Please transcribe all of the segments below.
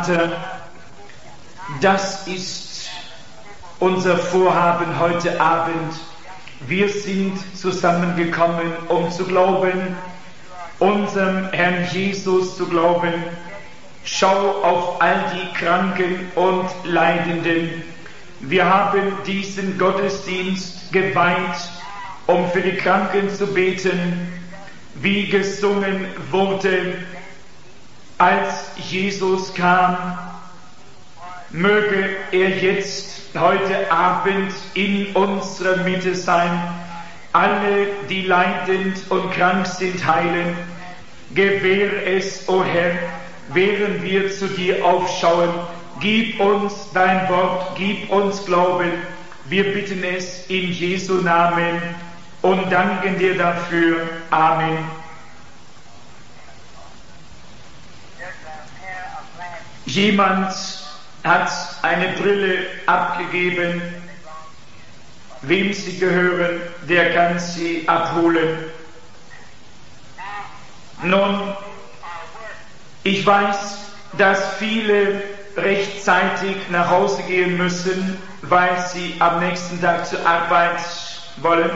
Vater, das ist unser Vorhaben heute Abend. Wir sind zusammengekommen, um zu glauben, unserem Herrn Jesus zu glauben. Schau auf all die Kranken und Leidenden. Wir haben diesen Gottesdienst geweiht, um für die Kranken zu beten, wie gesungen wurde, als Jesus kam. Möge er jetzt heute Abend in unserer Mitte sein, alle, die leidend und krank sind, heilen. Gewähre es, o Herr, während wir zu dir aufschauen. Gib uns dein Wort, gib uns Glauben. Wir bitten es in Jesu Namen und danken dir dafür. Amen. Jemand hat eine Brille abgegeben. Wem sie gehören, der kann sie abholen. Nun, ich weiß, dass viele rechtzeitig nach Hause gehen müssen, weil sie am nächsten Tag zur Arbeit wollen.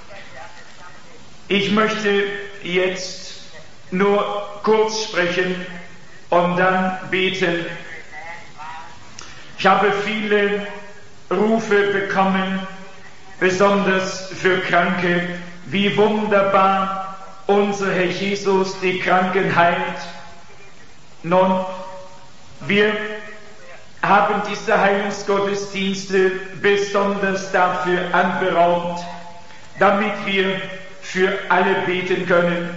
Ich möchte jetzt nur kurz sprechen und dann beten. Ich habe viele Rufe bekommen, besonders für Kranke, wie wunderbar unser Herr Jesus die Kranken heilt. Nun, wir haben diese Heilungsgottesdienste besonders dafür anberaumt, damit wir für alle beten können.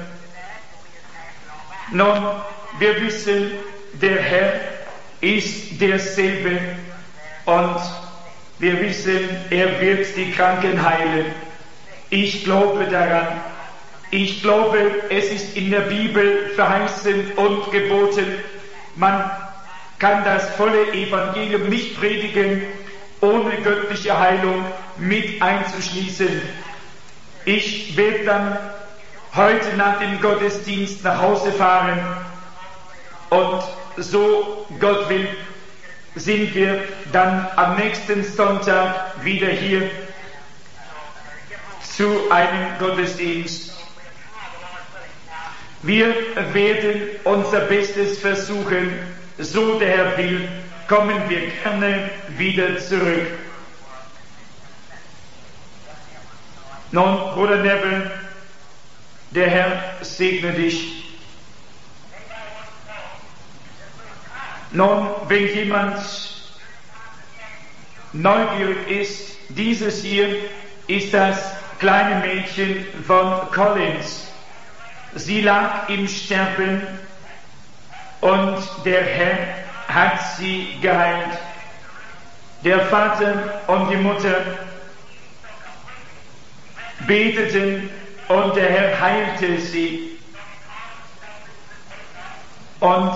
Nun, wir wissen, der Herr ist derselbe und wir wissen, er wird die Kranken heilen. Ich glaube daran. Ich glaube, es ist in der Bibel verheißen und geboten. Man kann das volle Evangelium nicht predigen, ohne göttliche Heilung mit einzuschließen. Ich werde dann heute nach dem Gottesdienst nach Hause fahren und so Gott will, sind wir dann am nächsten Sonntag wieder hier zu einem Gottesdienst. Wir werden unser Bestes versuchen, so der Herr will, kommen wir gerne wieder zurück. Nun, Bruder Neville, der Herr segne dich. Nun, wenn jemand neugierig ist, dieses hier ist das kleine Mädchen von Collins. Sie lag im Sterben und der Herr hat sie geheilt. Der Vater und die Mutter beteten und der Herr heilte sie. Und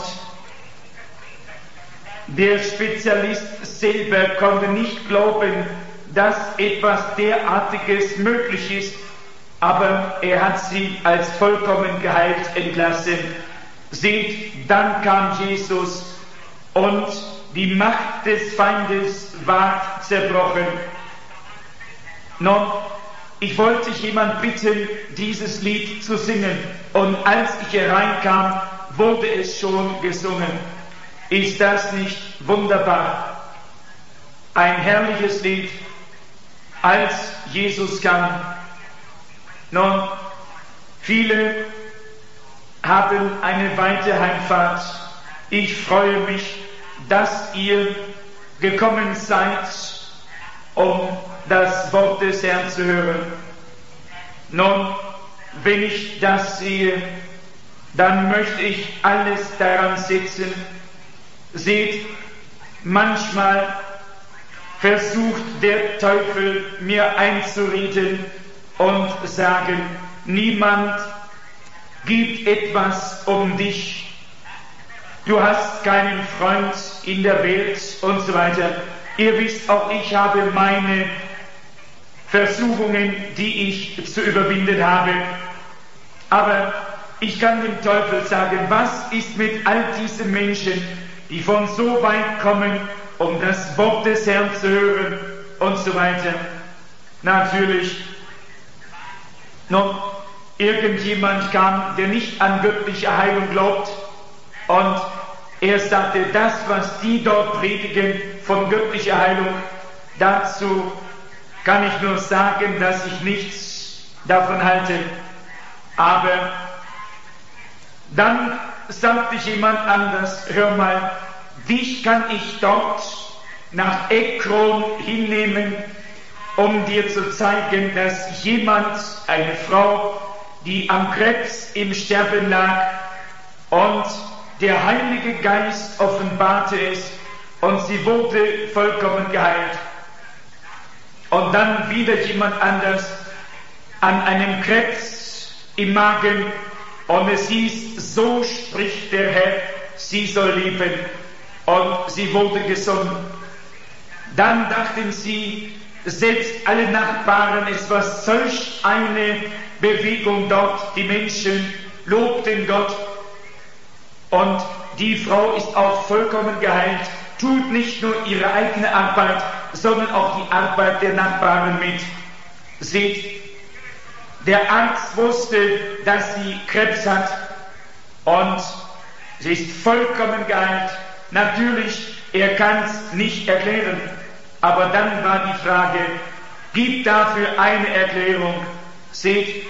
der Spezialist selber konnte nicht glauben, dass etwas derartiges möglich ist, aber er hat sie als vollkommen geheilt entlassen. Seht, dann kam Jesus und die Macht des Feindes war zerbrochen. Nun, ich wollte jemand bitten, dieses Lied zu singen, und als ich hereinkam, wurde es schon gesungen. Ist das nicht wunderbar? Ein herrliches Lied, als Jesus kam. Nun, viele haben eine weite Heimfahrt. Ich freue mich, dass ihr gekommen seid, um das Wort des Herrn zu hören. Nun, wenn ich das sehe, dann möchte ich alles daran setzen. Seht, manchmal versucht der Teufel mir einzureden und sagen, niemand gibt etwas um dich, du hast keinen Freund in der Welt und so weiter. Ihr wisst, auch ich habe meine Versuchungen, die ich zu überwinden habe. Aber ich kann dem Teufel sagen, was ist mit all diesen Menschen, die von so weit kommen, um das Wort des Herrn zu hören und so weiter. Natürlich, noch irgendjemand kam, der nicht an göttliche Heilung glaubt, und er sagte, das, was die dort predigen von göttlicher Heilung, dazu kann ich nur sagen, dass ich nichts davon halte. Aber dann sagte jemand anders, hör mal, dich kann ich dort nach Ekron hinnehmen, um dir zu zeigen, dass jemand, eine Frau, die am Krebs im Sterben lag, und der Heilige Geist offenbarte es und sie wurde vollkommen geheilt. Und dann wieder jemand anders an einem Krebs im Magen, und es hieß, so spricht der Herr, sie soll leben, und sie wurde gesund. Dann dachten sie, selbst alle Nachbarn, es war solch eine Bewegung dort, die Menschen lobten Gott, und die Frau ist auch vollkommen geheilt, tut nicht nur ihre eigene Arbeit, sondern auch die Arbeit der Nachbarn mit. Seht, der Arzt wusste, dass sie Krebs hat, und sie ist vollkommen geheilt. Natürlich, er kann es nicht erklären, aber dann war die Frage, gibt dafür eine Erklärung. Seht,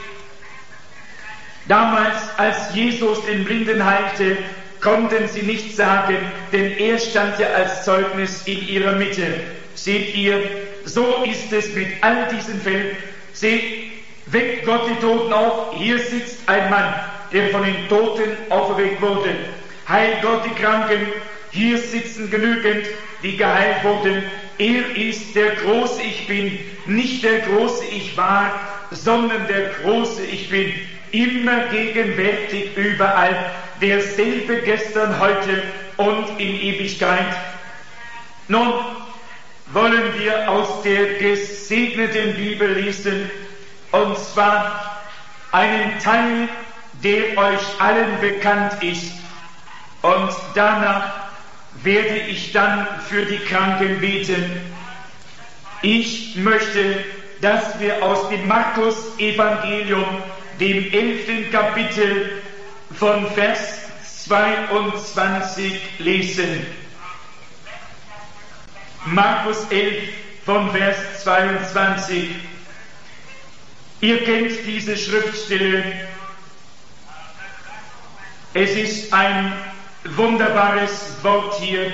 damals, als Jesus den Blinden heilte, konnten sie nicht sagen, denn er stand ja als Zeugnis in ihrer Mitte. Seht ihr, so ist es mit all diesen Fällen. Seht, weckt Gott die Toten auf. Hier sitzt ein Mann, der von den Toten auferweckt wurde. Heilt Gott die Kranken. Hier sitzen genügend, die geheilt wurden. Er ist der große Ich Bin, nicht der große Ich War, sondern der große Ich Bin, immer gegenwärtig überall, derselbe gestern, heute und in Ewigkeit. Nun wollen wir aus der gesegneten Bibel lesen, und zwar einen Teil, der euch allen bekannt ist, und danach werde ich dann für die Kranken beten. Ich möchte, dass wir aus dem Markus-Evangelium, dem 11. Kapitel, von Vers 22 lesen. Markus 11 von Vers 22. Ihr kennt diese Schriftstelle. Es ist ein wunderbares Wort hier.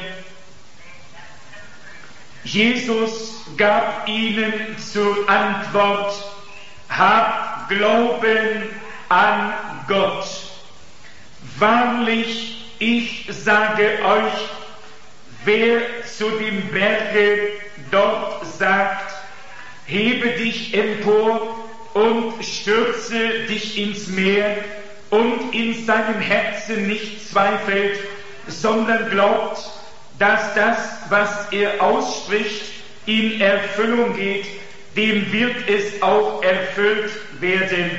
Jesus gab ihnen zur Antwort, habt Glauben an Gott. Wahrlich, ich sage euch, wer zu dem Berge dort sagt, hebe dich empor und stürze dich ins Meer, und in seinem Herzen nicht zweifelt, sondern glaubt, dass das, was er ausspricht, in Erfüllung geht, dem wird es auch erfüllt werden.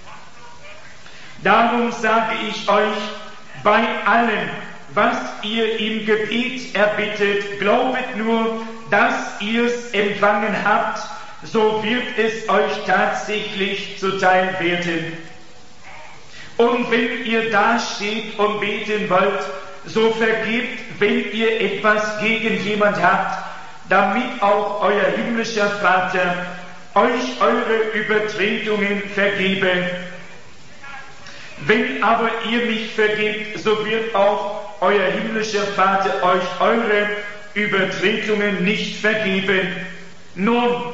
Darum sage ich euch, bei allem, was ihr im Gebet erbittet, glaubet nur, dass ihr's empfangen habt, so wird es euch tatsächlich zuteil werden. Und wenn ihr da steht und beten wollt, so vergebt, wenn ihr etwas gegen jemand habt, damit auch euer himmlischer Vater euch eure Übertretungen vergebe. Wenn aber ihr nicht vergebt, so wird auch euer himmlischer Vater euch eure Übertretungen nicht vergeben. Nun,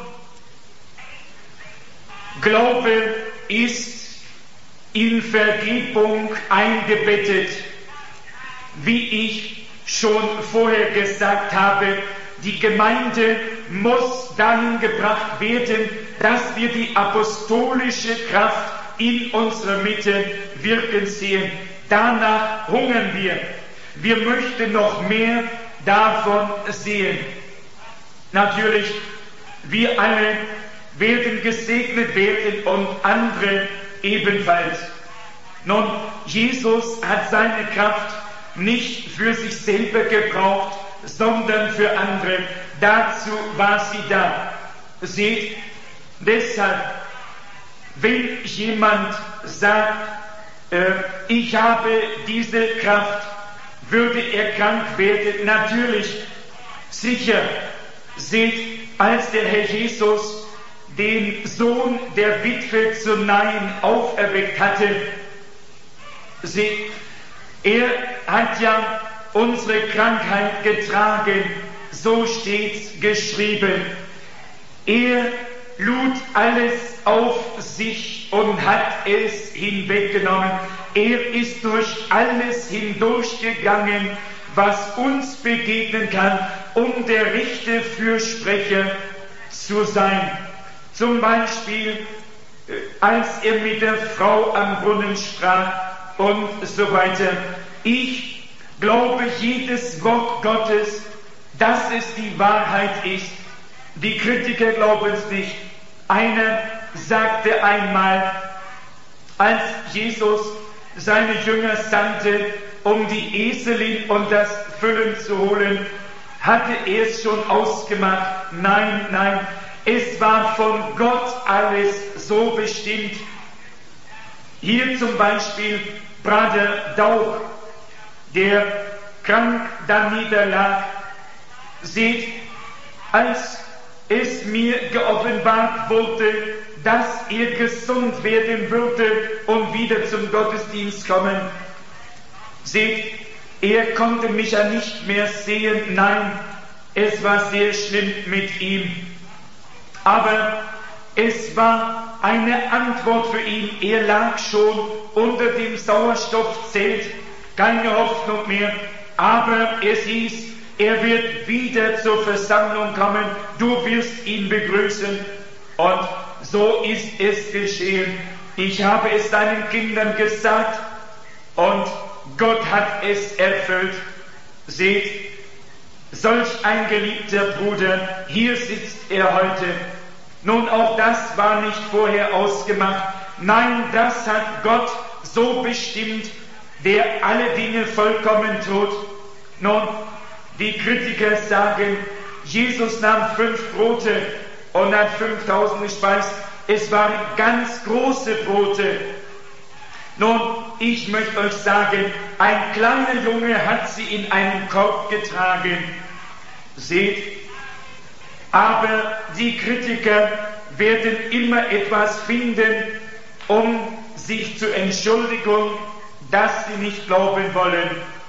Glaube ist in Vergebung eingebettet. Wie ich schon vorher gesagt habe, die Gemeinde muss dahin gebracht werden, dass wir die apostolische Kraft in unserer Mitte wirken sehen. Danach hungern wir. Wir möchten noch mehr davon sehen. Natürlich, wir alle werden gesegnet werden und andere ebenfalls. Nun, Jesus hat seine Kraft nicht für sich selber gebraucht, sondern für andere. Dazu war sie da. Seht, deshalb, wenn jemand sagt, ich habe diese Kraft, würde er krank werden, natürlich, sicher. Seht, als der Herr Jesus den Sohn der Witwe zu Nain auferweckt hatte, seht, er hat ja unsere Krankheit getragen, so steht's geschrieben. Er lud alles auf sich und hat es hinweggenommen. Er ist durch alles hindurchgegangen, was uns begegnen kann, um der rechte Fürsprecher zu sein. Zum Beispiel, als er mit der Frau am Brunnen sprach und so weiter. Ich glaube jedes Wort Gottes, dass es die Wahrheit ist. Die Kritiker glauben es nicht. Einer sagte einmal, als Jesus seine Jünger sandte, um die Eselin und das Füllen zu holen, hatte er es schon ausgemacht. Nein, nein, es war von Gott alles so bestimmt. Hier zum Beispiel Bruder Dauch, der krank da niederlag. Seht, als es mir geoffenbart wurde, dass er gesund werden würde und wieder zum Gottesdienst kommen. Seht, er konnte mich ja nicht mehr sehen. Nein, es war sehr schlimm mit ihm. Aber es war eine Antwort für ihn. Er lag schon unter dem Sauerstoffzelt, keine Hoffnung mehr. Aber es hieß, er wird wieder zur Versammlung kommen, du wirst ihn begrüßen. Und so ist es geschehen. Ich habe es seinen Kindern gesagt und Gott hat es erfüllt. Seht, solch ein geliebter Bruder, hier sitzt er heute. Nun, auch das war nicht vorher ausgemacht. Nein, das hat Gott so bestimmt, der alle Dinge vollkommen tut. Nun, die Kritiker sagen, Jesus nahm 5 Brote und hat 5000 gespeist. Es waren ganz große Brote. Nun, ich möchte euch sagen, ein kleiner Junge hat sie in einem Korb getragen. Seht, aber die Kritiker werden immer etwas finden, um sich zu entschuldigen, dass sie nicht glauben wollen.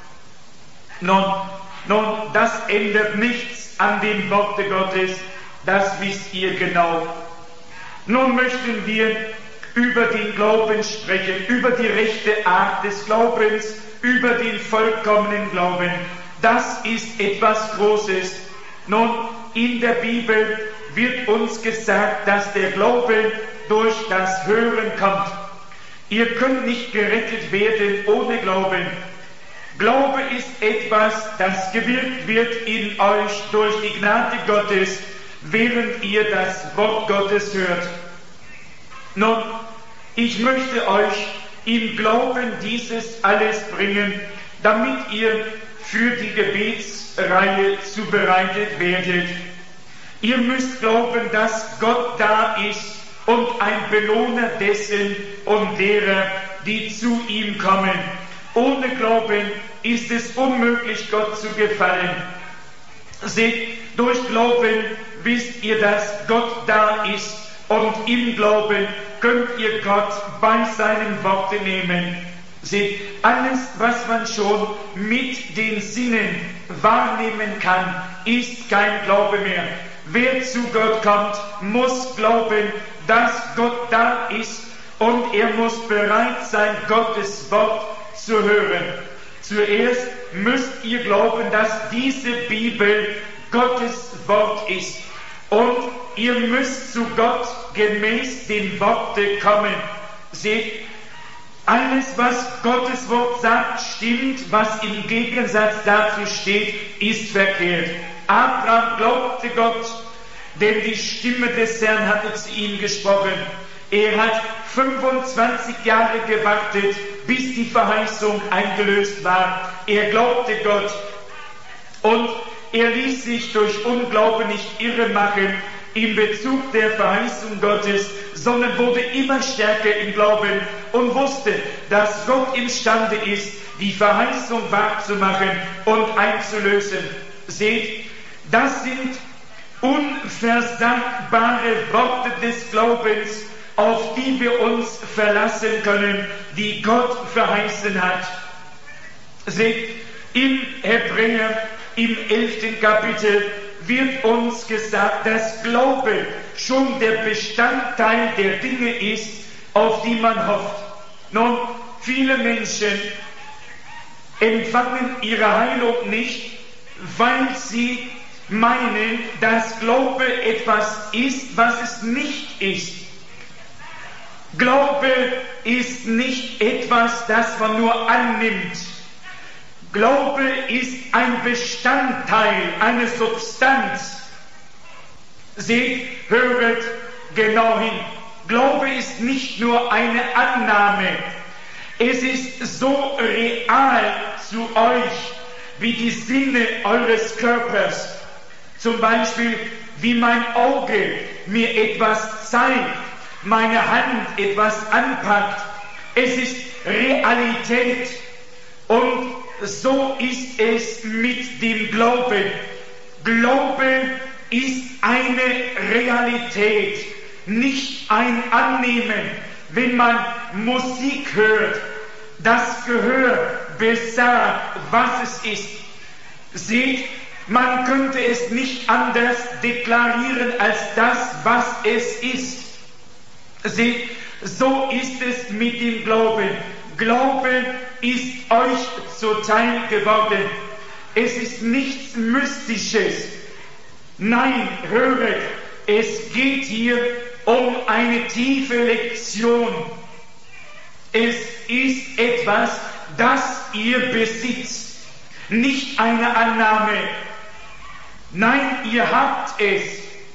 Nun, das ändert nichts an dem Worte Gottes, das wisst ihr genau. Nun möchten wir über den Glauben sprechen, über die rechte Art des Glaubens, über den vollkommenen Glauben. Das ist etwas Großes. Nun, in der Bibel wird uns gesagt, dass der Glaube durch das Hören kommt. Ihr könnt nicht gerettet werden ohne Glauben. Glaube ist etwas, das gewirkt wird in euch durch die Gnade Gottes, während ihr das Wort Gottes hört. Nun, ich möchte euch im Glauben dieses alles bringen, damit ihr für die Gebetsreihe zubereitet werdet. Ihr müsst glauben, dass Gott da ist und ein Belohner dessen und derer, die zu ihm kommen. Ohne Glauben ist es unmöglich, Gott zu gefallen. Seht, durch Glauben wisst ihr, dass Gott da ist und im Glauben könnt ihr Gott bei seinen Worten nehmen. Seht, alles, was man schon mit den Sinnen wahrnehmen kann, ist kein Glaube mehr. Wer zu Gott kommt, muss glauben, dass Gott da ist und er muss bereit sein, Gottes Wort zu hören. Zuerst müsst ihr glauben, dass diese Bibel Gottes Wort ist. Und ihr müsst zu Gott gemäß dem Worte kommen. Seht, alles, was Gottes Wort sagt, stimmt. Was im Gegensatz dazu steht, ist verkehrt. Abraham glaubte Gott, denn die Stimme des Herrn hatte zu ihm gesprochen. Er hat 25 Jahre gewartet bis die Verheißung eingelöst war. Er glaubte Gott und er ließ sich durch Unglauben nicht irre machen in Bezug der Verheißung Gottes, sondern wurde immer stärker im Glauben und wusste, dass Gott imstande ist, die Verheißung wahrzumachen und einzulösen. Seht, das sind unversagbare Worte des Glaubens, auf die wir uns verlassen können, die Gott verheißen hat. Seht, im Hebräer, im 11. Kapitel, wird uns gesagt, dass Glaube schon der Bestandteil der Dinge ist, auf die man hofft. Nun, viele Menschen empfangen ihre Heilung nicht, weil sie meinen, dass Glaube etwas ist, was es nicht ist. Glaube ist nicht etwas, das man nur annimmt. Glaube ist ein Bestandteil, eine Substanz. Seht, höret genau hin. Glaube ist nicht nur eine Annahme. Es ist so real zu euch wie die Sinne eures Körpers. Zum Beispiel, wie mein Auge mir etwas zeigt, meine Hand etwas anpackt. Es ist Realität. Und so ist es mit dem Glauben. Glaube ist eine Realität, nicht ein Annehmen. Wenn man Musik hört, das Gehör besagt, was es ist. Seht, man könnte es nicht anders deklarieren als das, was es ist. Seht, so ist es mit dem Glauben. Glaube ist euch zuteil geworden. Es ist nichts Mystisches. Nein, höret, es geht hier um eine tiefe Lektion. Es ist etwas, das ihr besitzt, nicht eine Annahme. Nein, ihr habt es.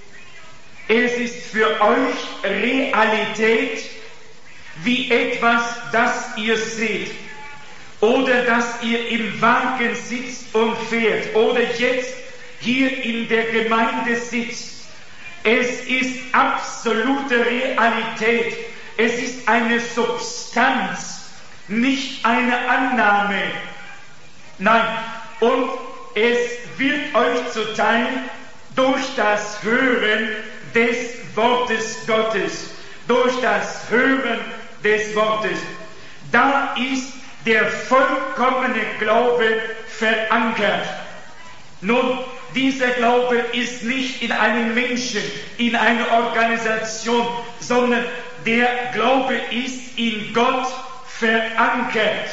Es ist für euch Realität, wie etwas, das ihr seht, oder dass ihr im Wagen sitzt und fährt, oder jetzt hier in der Gemeinde sitzt. Es ist absolute Realität. Es ist eine Substanz, nicht eine Annahme. Nein, und es wird euch zuteil durch das Hören des Wortes Gottes. Durch das Hören des Wortes. Da ist der vollkommene Glaube verankert. Nun, dieser Glaube ist nicht in einem Menschen, in einer Organisation, sondern der Glaube ist in Gott verankert.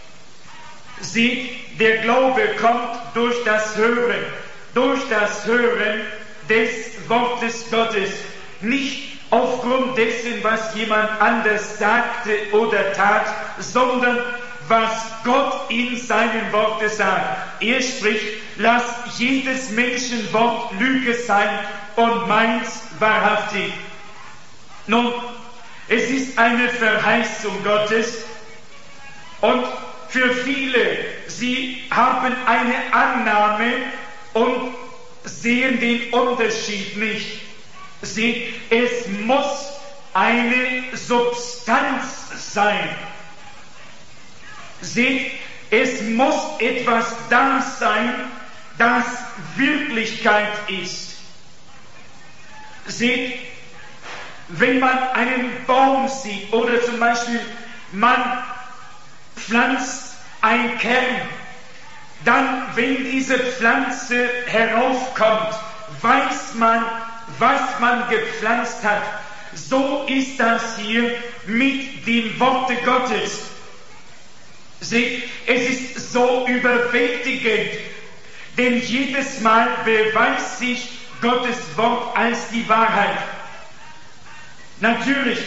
Seht, der Glaube kommt durch das Hören des Wortes Gottes, nicht aufgrund dessen, was jemand anders sagte oder tat, sondern was Gott in seinem Worte sagt. Er spricht, lass jedes Menschenwort Lüge sein und meins wahrhaftig. Nun, es ist eine Verheißung Gottes und für viele, sie haben eine Annahme und sehen den Unterschied nicht. Es muss eine Substanz sein. Seht, es muss etwas da sein, das Wirklichkeit ist. Seht, wenn man einen Baum sieht oder zum Beispiel man pflanzt ein Kern, dann, wenn diese Pflanze heraufkommt, weiß man, was man gepflanzt hat. So ist das hier mit dem Worte Gottes. Seht, es ist so überwältigend, denn jedes Mal beweist sich Gottes Wort als die Wahrheit. Natürlich,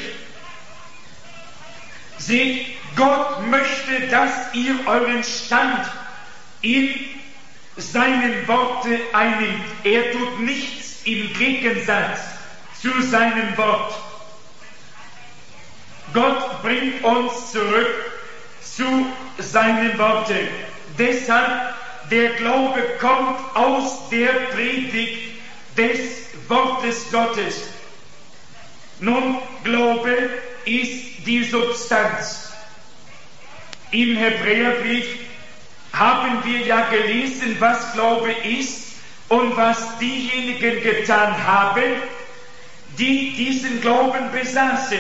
seht, Gott möchte, dass ihr euren Stand in seinen Worte einnimmt. Er tut nichts im Gegensatz zu seinem Wort. Gott bringt uns zurück zu seinen Worten. Deshalb, der Glaube kommt aus der Predigt des Wortes Gottes. Nun, Glaube ist die Substanz. Im Hebräerbrief haben wir ja gelesen, was Glaube ist und was diejenigen getan haben, die diesen Glauben besaßen.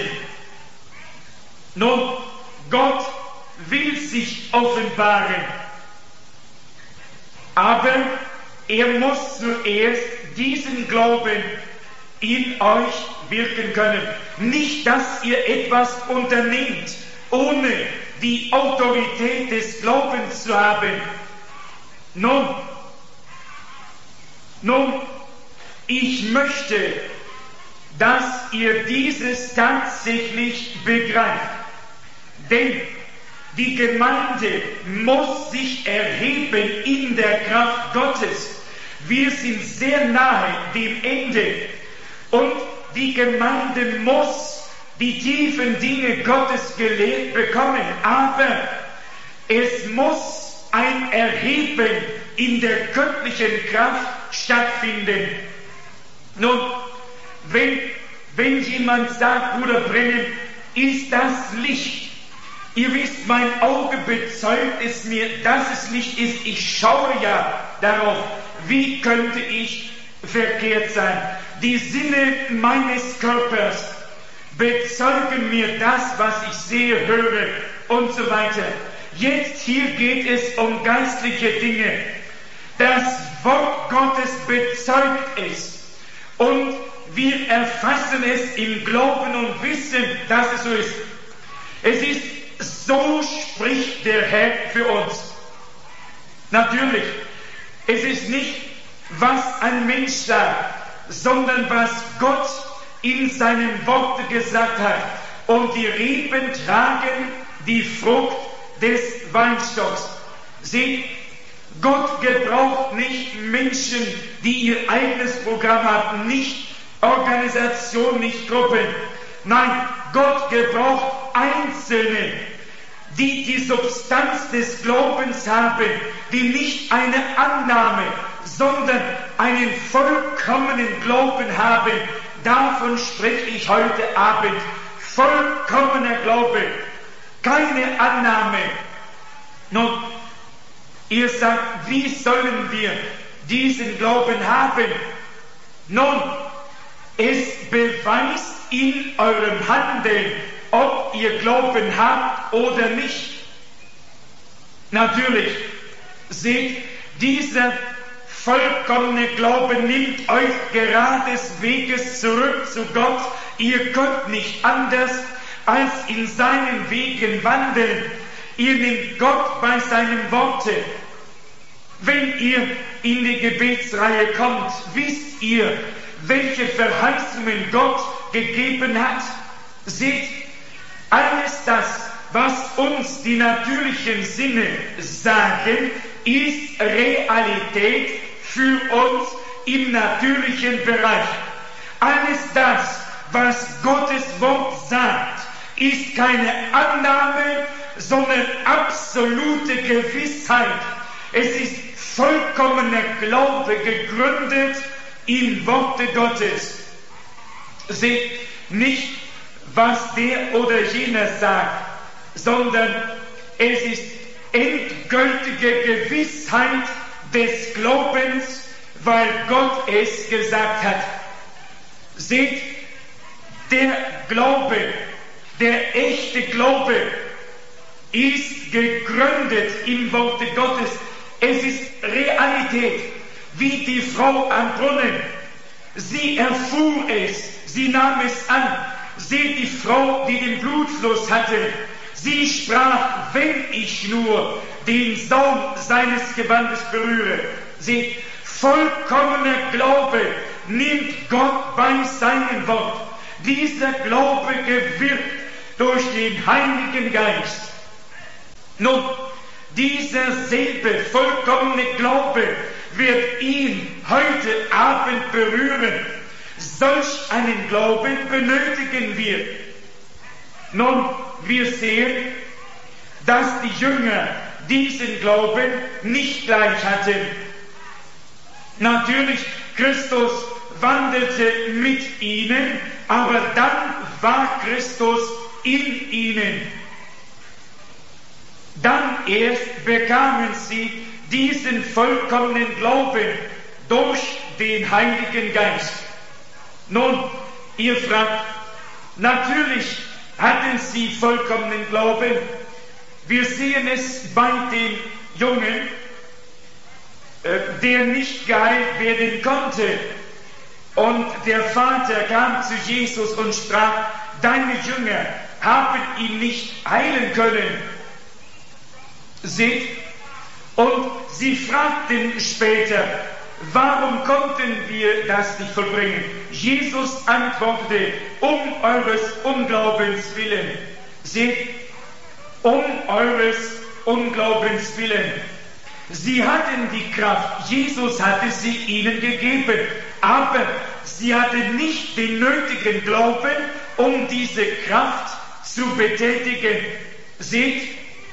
Nun, Gott will sich offenbaren, aber er muss zuerst diesen Glauben in euch wirken können. Nicht, dass ihr etwas unternehmt, ohne die Autorität des Glaubens zu haben. Nun, ich möchte, dass ihr dieses tatsächlich begreift. Denn die Gemeinde muss sich erheben in der Kraft Gottes. Wir sind sehr nahe dem Ende und die Gemeinde muss die tiefen Dinge Gottes gelehrt bekommen, aber es muss ein Erheben in der göttlichen Kraft stattfinden. Nun, wenn jemand sagt, Bruder Brennan, ist das Licht? Ihr wisst, mein Auge bezeugt es mir, dass es Licht ist. Ich schaue ja darauf, wie könnte ich verkehrt sein? Die Sinne meines Körpers bezeugen mir das, was ich sehe, höre und so weiter. Jetzt hier geht es um geistliche Dinge. Das Wort Gottes bezeugt es und wir erfassen es im Glauben und wissen, dass es so ist. Es ist, so spricht der Herr für uns. Natürlich, es ist nicht, was ein Mensch sagt, sondern was Gott in seinem Wort gesagt hat. Und die Reben tragen die Frucht des Weinstocks. Seht, Gott gebraucht nicht Menschen, die ihr eigenes Programm haben, nicht Organisation, nicht Gruppen. Nein, Gott gebraucht Einzelne, die die Substanz des Glaubens haben, die nicht eine Annahme, sondern einen vollkommenen Glauben haben. Davon spreche ich heute Abend. Vollkommener Glaube, keine Annahme. Nun, ihr sagt, wie sollen wir diesen Glauben haben? Nun, es beweist in eurem Handeln, ob ihr Glauben habt oder nicht. Natürlich, seht, dieser vollkommene Glaube nimmt euch gerades Weges zurück zu Gott. Ihr könnt nicht anders als in seinen Wegen wandeln. Ihr nehmt Gott bei seinen Worten. Wenn ihr in die Gebetsreihe kommt, wisst ihr, welche Verheißungen Gott gegeben hat. Seht, alles das, was uns die natürlichen Sinne sagen, ist Realität für uns im natürlichen Bereich. Alles das, was Gottes Wort sagt, ist keine Annahme, sondern absolute Gewissheit. Es ist vollkommener Glaube gegründet im Worte Gottes. Seht nicht, was der oder jener sagt, sondern es ist endgültige Gewissheit des Glaubens, weil Gott es gesagt hat. Seht, der Glaube, der echte Glaube ist gegründet im Worte Gottes. Es ist Realität, wie die Frau am Brunnen. Sie erfuhr es, sie nahm es an. Seht die Frau, die den Blutfluss hatte. Sie sprach, wenn ich nur den Saum seines Gewandes berühre. Seht, vollkommener Glaube nimmt Gott bei seinem Wort. Dieser Glaube gewirkt durch den Heiligen Geist. Nun, dieser selbe vollkommene Glaube wird ihn heute Abend berühren. Solch einen Glauben benötigen wir. Nun, wir sehen, dass die Jünger diesen Glauben nicht gleich hatten. Natürlich, Christus wandelte mit ihnen, aber dann war Christus in ihnen. Dann erst bekamen sie diesen vollkommenen Glauben durch den Heiligen Geist. Nun, ihr fragt, natürlich hatten sie vollkommenen Glauben. Wir sehen es bei den Jungen, der nicht geheilt werden konnte. Und der Vater kam zu Jesus und sprach, deine Jünger haben ihn nicht heilen können. Seht, und sie fragten später, warum konnten wir das nicht vollbringen? Jesus antwortete, um eures Unglaubens willen. Seht, um eures Unglaubens willen. Sie hatten die Kraft, Jesus hatte sie ihnen gegeben, aber sie hatten nicht den nötigen Glauben, um diese Kraft zu betätigen. Seht,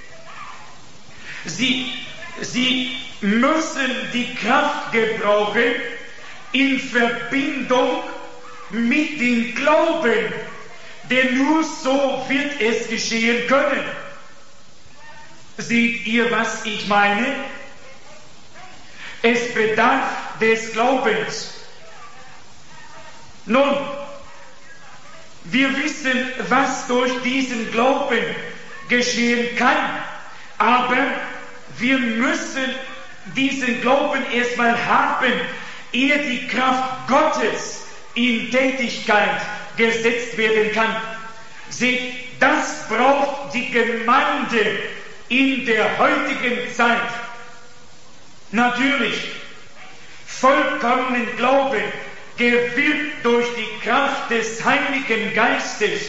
sie müssen die Kraft gebrauchen in Verbindung mit dem Glauben, denn nur so wird es geschehen können. Seht ihr, was ich meine? Es bedarf des Glaubens. Nun, wir wissen, was durch diesen Glauben geschehen kann, aber wir müssen diesen Glauben erstmal haben, ehe die Kraft Gottes in Tätigkeit gesetzt werden kann. Seht, das braucht die Gemeinde in der heutigen Zeit. Natürlich, vollkommenen Glauben gewirkt durch die Kraft des Heiligen Geistes.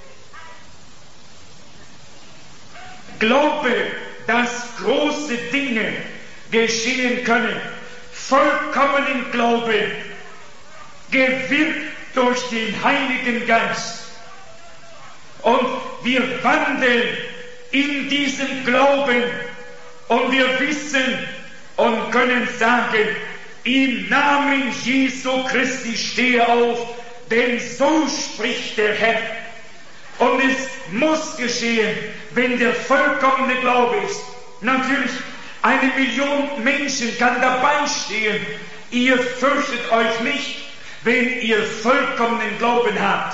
Glaube, dass große Dinge geschehen können. Vollkommenen Glauben gewirkt durch den Heiligen Geist. Und wir wandeln in diesem Glauben und wir wissen und können sagen, im Namen Jesu Christi stehe auf, denn so spricht der Herr. Und es muss geschehen, wenn der vollkommene Glaube ist. Natürlich, 1 Million Menschen kann dabei stehen. Ihr fürchtet euch nicht, wenn ihr vollkommenen Glauben habt.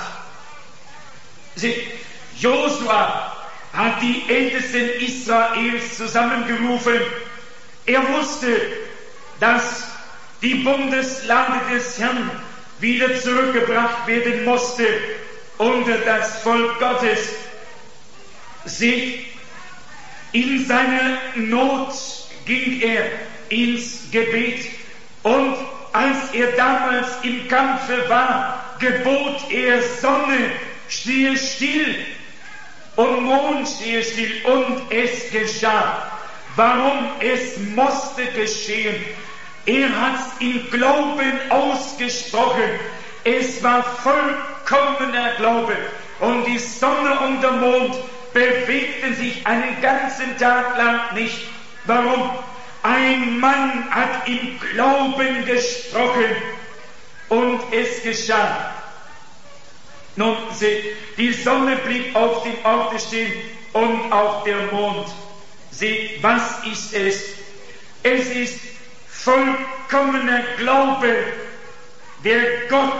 Josua hat die Ältesten Israels zusammengerufen. Er wusste, dass die Bundeslade des Herrn wieder zurückgebracht werden musste unter das Volk Gottes. Seht, in seiner Not ging er ins Gebet und als er damals im Kampfe war, gebot er Sonne, stehe still und Mond stehe still und es geschah. Warum? Es musste geschehen. Er hat es im Glauben ausgesprochen. Es war vollkommener Glaube. Und die Sonne und der Mond bewegten sich einen ganzen Tag lang nicht. Warum? Ein Mann hat im Glauben gesprochen und es geschah. Nun seht, die Sonne blieb auf dem Orte stehen und auch der Mond. Seht, was ist es? Es ist vollkommener Glaube, der Gott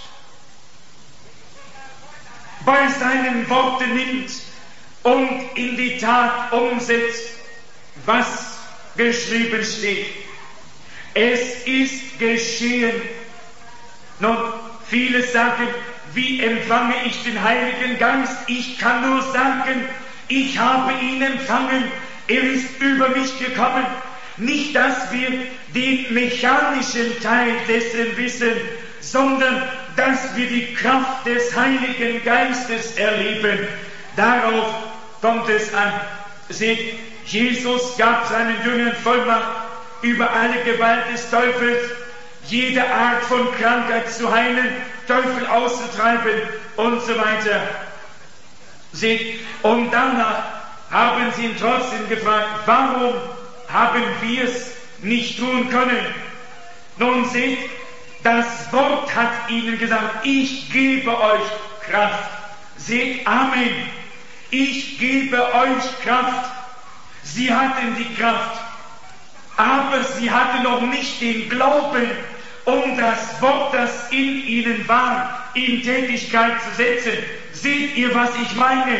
bei seinen Worten nimmt und in die Tat umsetzt, was geschrieben steht. Es ist geschehen. Nun, viele sagen, wie empfange ich den Heiligen Geist? Ich kann nur sagen, ich habe ihn empfangen. Er ist über mich gekommen. Nicht, dass wir den mechanischen Teil dessen wissen, sondern dass wir die Kraft des Heiligen Geistes erleben. Darauf kommt es an. Seht, Jesus gab seinen Jüngern Vollmacht über alle Gewalt des Teufels, jede Art von Krankheit zu heilen, Teufel auszutreiben und so weiter. Seht, und danach haben sie ihn trotzdem gefragt, warum haben wir es nicht tun können? Nun seht, das Wort hat ihnen gesagt, ich gebe euch Kraft. Seht, Amen. Ich gebe euch Kraft. Sie hatten die Kraft, aber sie hatten noch nicht den Glauben, um das Wort, das in ihnen war, in Tätigkeit zu setzen. Seht ihr, was ich meine?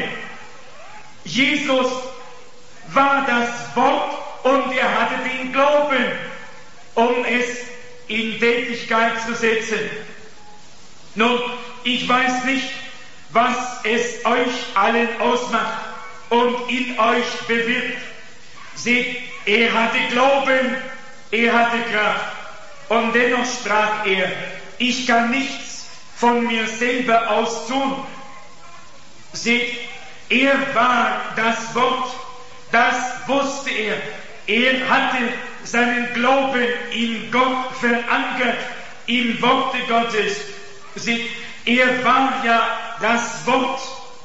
Jesus war das Wort und er hatte den Glauben, um es in Tätigkeit zu setzen. Nun, ich weiß nicht, was es euch allen ausmacht und in euch bewirkt. Seht, er hatte Glauben, er hatte Kraft und dennoch sprach er, ich kann nichts von mir selber aus tun. Seht, er war das Wort, das wusste er. Er hatte seinen Glauben in Gott verankert, im Worte Gottes. Seht, er war ja das Wort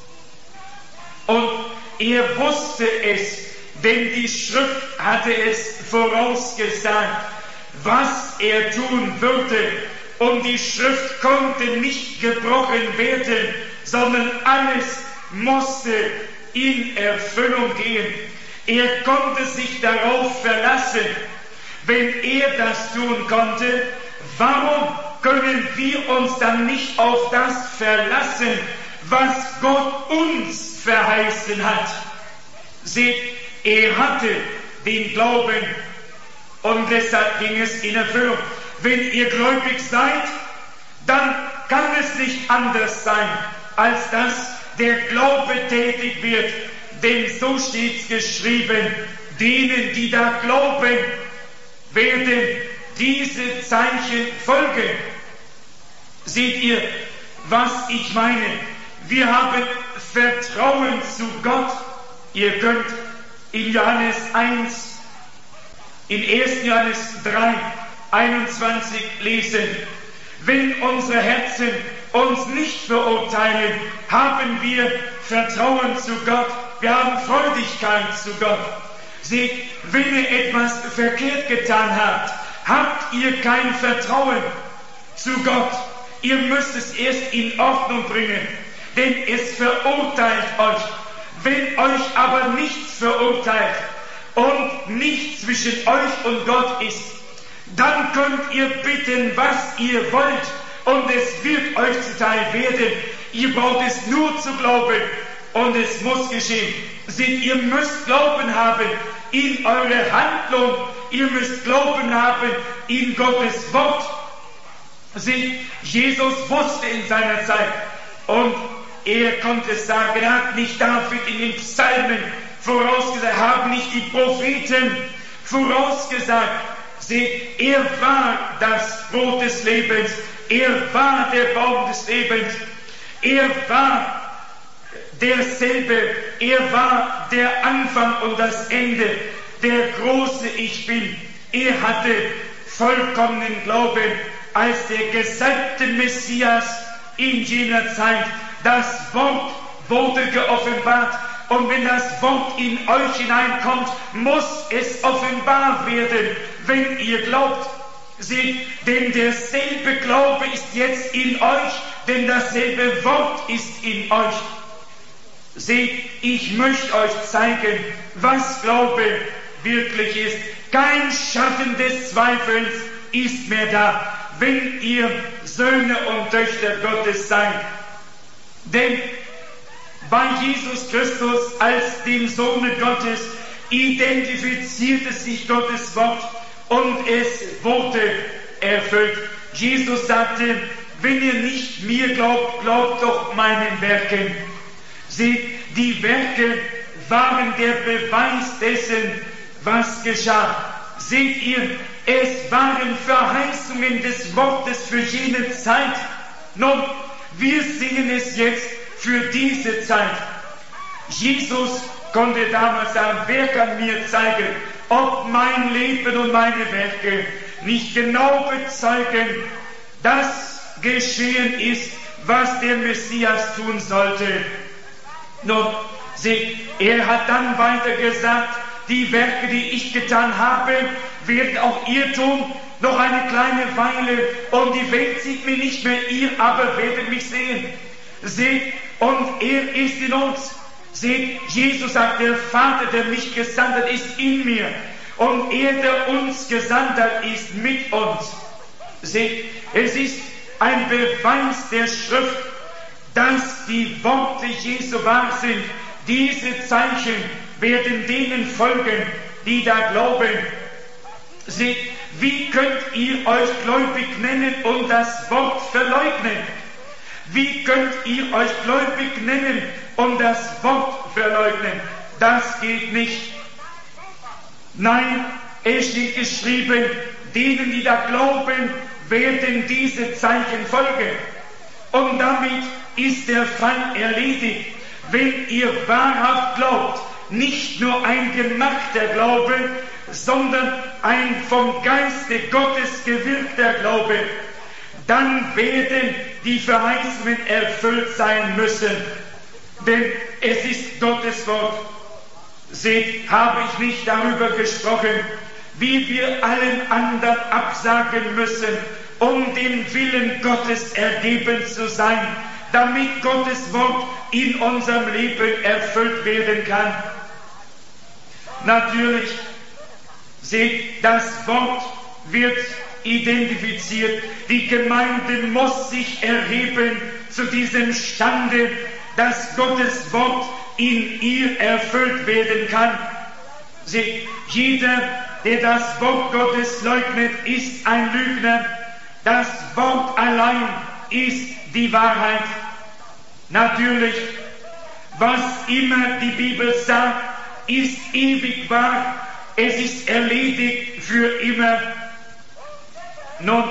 und er wusste es, denn die Schrift hatte es vorausgesagt, was er tun würde. Und die Schrift konnte nicht gebrochen werden, sondern alles musste in Erfüllung gehen. Er konnte sich darauf verlassen. Wenn er das tun konnte, warum können wir uns dann nicht auf das verlassen, was Gott uns verheißen hat? Seht, er hatte den Glauben und deshalb ging es in Erfüllung. Wenn ihr gläubig seid, dann kann es nicht anders sein, als dass der Glaube tätig wird. Denn so steht's geschrieben, denen, die da glauben, werden diese Zeichen folgen. Seht ihr, was ich meine? Wir haben Vertrauen zu Gott. Ihr könnt in Johannes 1, in 1. Johannes 3, 21 lesen. Wenn unsere Herzen uns nicht verurteilen, haben wir Vertrauen zu Gott. Wir haben Freudigkeit zu Gott. Seht, wenn ihr etwas verkehrt getan habt, habt ihr kein Vertrauen zu Gott. Ihr müsst es erst in Ordnung bringen, denn es verurteilt euch. Wenn euch aber nichts verurteilt und nichts zwischen euch und Gott ist, dann könnt ihr bitten, was ihr wollt, und es wird euch zuteil werden. Ihr braucht es nur zu glauben und es muss geschehen. Seht, ihr müsst Glauben haben in eure Handlung, ihr müsst Glauben haben in Gottes Wort. Seht, Jesus wusste in seiner Zeit und er konnte sagen, er hat nicht David in den Psalmen vorausgesagt, haben nicht die Propheten vorausgesagt. Seht, er war das Brot des Lebens, er war der Baum des Lebens, er war derselbe, er war der Anfang und das Ende, der große Ich Bin. Er hatte vollkommenen Glauben als der gesalbte Messias in jener Zeit. Das Wort wurde geoffenbart und wenn das Wort in euch hineinkommt, muss es offenbar werden, wenn ihr glaubt. Seht, denn derselbe Glaube ist jetzt in euch, denn dasselbe Wort ist in euch. Seht, ich möchte euch zeigen, was Glaube wirklich ist. Kein Schatten des Zweifels ist mehr da, wenn ihr Söhne und Töchter Gottes seid. Denn bei Jesus Christus als dem Sohne Gottes identifizierte sich Gottes Wort und es wurde erfüllt. Jesus sagte, wenn ihr nicht mir glaubt, glaubt doch meinen Werken. Seht, die Werke waren der Beweis dessen, was geschah. Seht ihr, es waren Verheißungen des Wortes für jene Zeit. Nun, wir singen es jetzt für diese Zeit. Jesus konnte damals sagen, wer kann mir zeigen, ob mein Leben und meine Werke nicht genau bezeugen, dass geschehen ist, was der Messias tun sollte. Nun, Seht, er hat dann weiter gesagt, die Werke, die ich getan habe, werdet auch ihr tun, noch eine kleine Weile, und die Welt sieht mich nicht mehr, ihr aber werdet mich sehen. Seht, und er ist in uns. Seht, Jesus sagt, der Vater, der mich gesandt hat, ist in mir. Und er, der uns gesandt hat, ist mit uns. Seht, es ist ein Beweis der Schrift, dass die Worte Jesu wahr sind. Diese Zeichen werden denen folgen, die da glauben. Seht, wie könnt ihr euch gläubig nennen und das Wort verleugnen? Wie könnt ihr euch gläubig nennen und das Wort verleugnen? Das geht nicht. Nein, es steht geschrieben, denen, die da glauben, werden diese Zeichen folgen. Und damit ist der Fall erledigt. Wenn ihr wahrhaft glaubt, nicht nur ein gemachter Glaube, sondern ein vom Geiste Gottes gewirkter Glaube, dann werden die Verheißungen erfüllt sein müssen. Denn es ist Gottes Wort. Seht, habe ich nicht darüber gesprochen, wie wir allen anderen absagen müssen, um dem Willen Gottes ergeben zu sein, damit Gottes Wort in unserem Leben erfüllt werden kann. Natürlich, seht, das Wort wird identifiziert. Die Gemeinde muss sich erheben zu diesem Stande, dass Gottes Wort in ihr erfüllt werden kann. Seht, jeder, der das Wort Gottes leugnet, ist ein Lügner. Das Wort allein ist die Wahrheit. Natürlich, was immer die Bibel sagt, ist ewig wahr. Es ist erledigt für immer. Nun,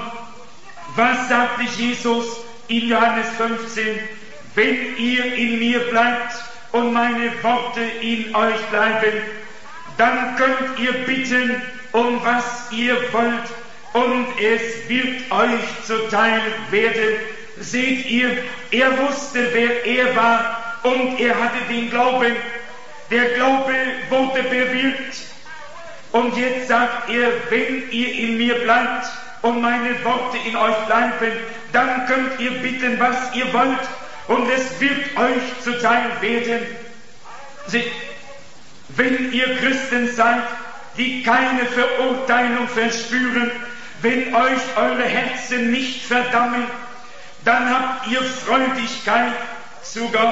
was sagte Jesus in Johannes 15? Wenn ihr in mir bleibt und meine Worte in euch bleiben, dann könnt ihr bitten, um was ihr wollt, und es wird euch zuteil werden. Seht ihr, er wusste, wer er war, und er hatte den Glauben. Der Glaube wurde bewirkt. Und jetzt sagt er, wenn ihr in mir bleibt und meine Worte in euch bleiben, dann könnt ihr bitten, was ihr wollt, und es wird euch zuteil werden. Seht, wenn ihr Christen seid, die keine Verurteilung verspüren, wenn euch eure Herzen nicht verdammen, dann habt ihr Freudigkeit zu Gott,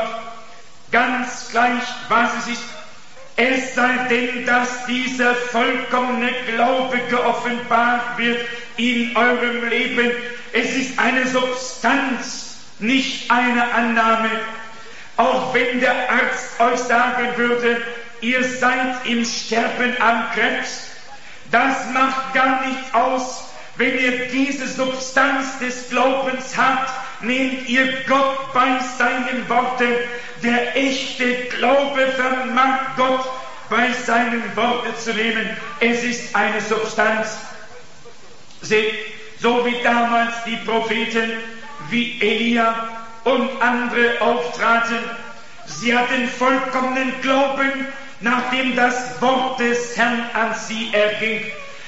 ganz gleich, was es ist. Es sei denn, dass dieser vollkommene Glaube geoffenbart wird in eurem Leben. Es ist eine Substanz, nicht eine Annahme. Auch wenn der Arzt euch sagen würde, ihr seid im Sterben am Krebs, das macht gar nichts aus. Wenn ihr diese Substanz des Glaubens habt, nehmt ihr Gott bei seinen Worten. Der echte Glaube vermag Gott bei seinen Worten zu nehmen. Es ist eine Substanz. Seht, so wie damals die Propheten wie Elia und andere auftraten, sie hatten vollkommenen Glauben, nachdem das Wort des Herrn an sie erging.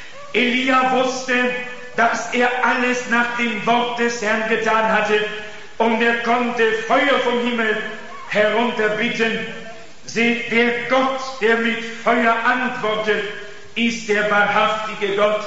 Elia wusste, dass er alles nach dem Wort des Herrn getan hatte, und er konnte Feuer vom Himmel herunterbitten. Seht, der Gott, der mit Feuer antwortet, ist der wahrhaftige Gott.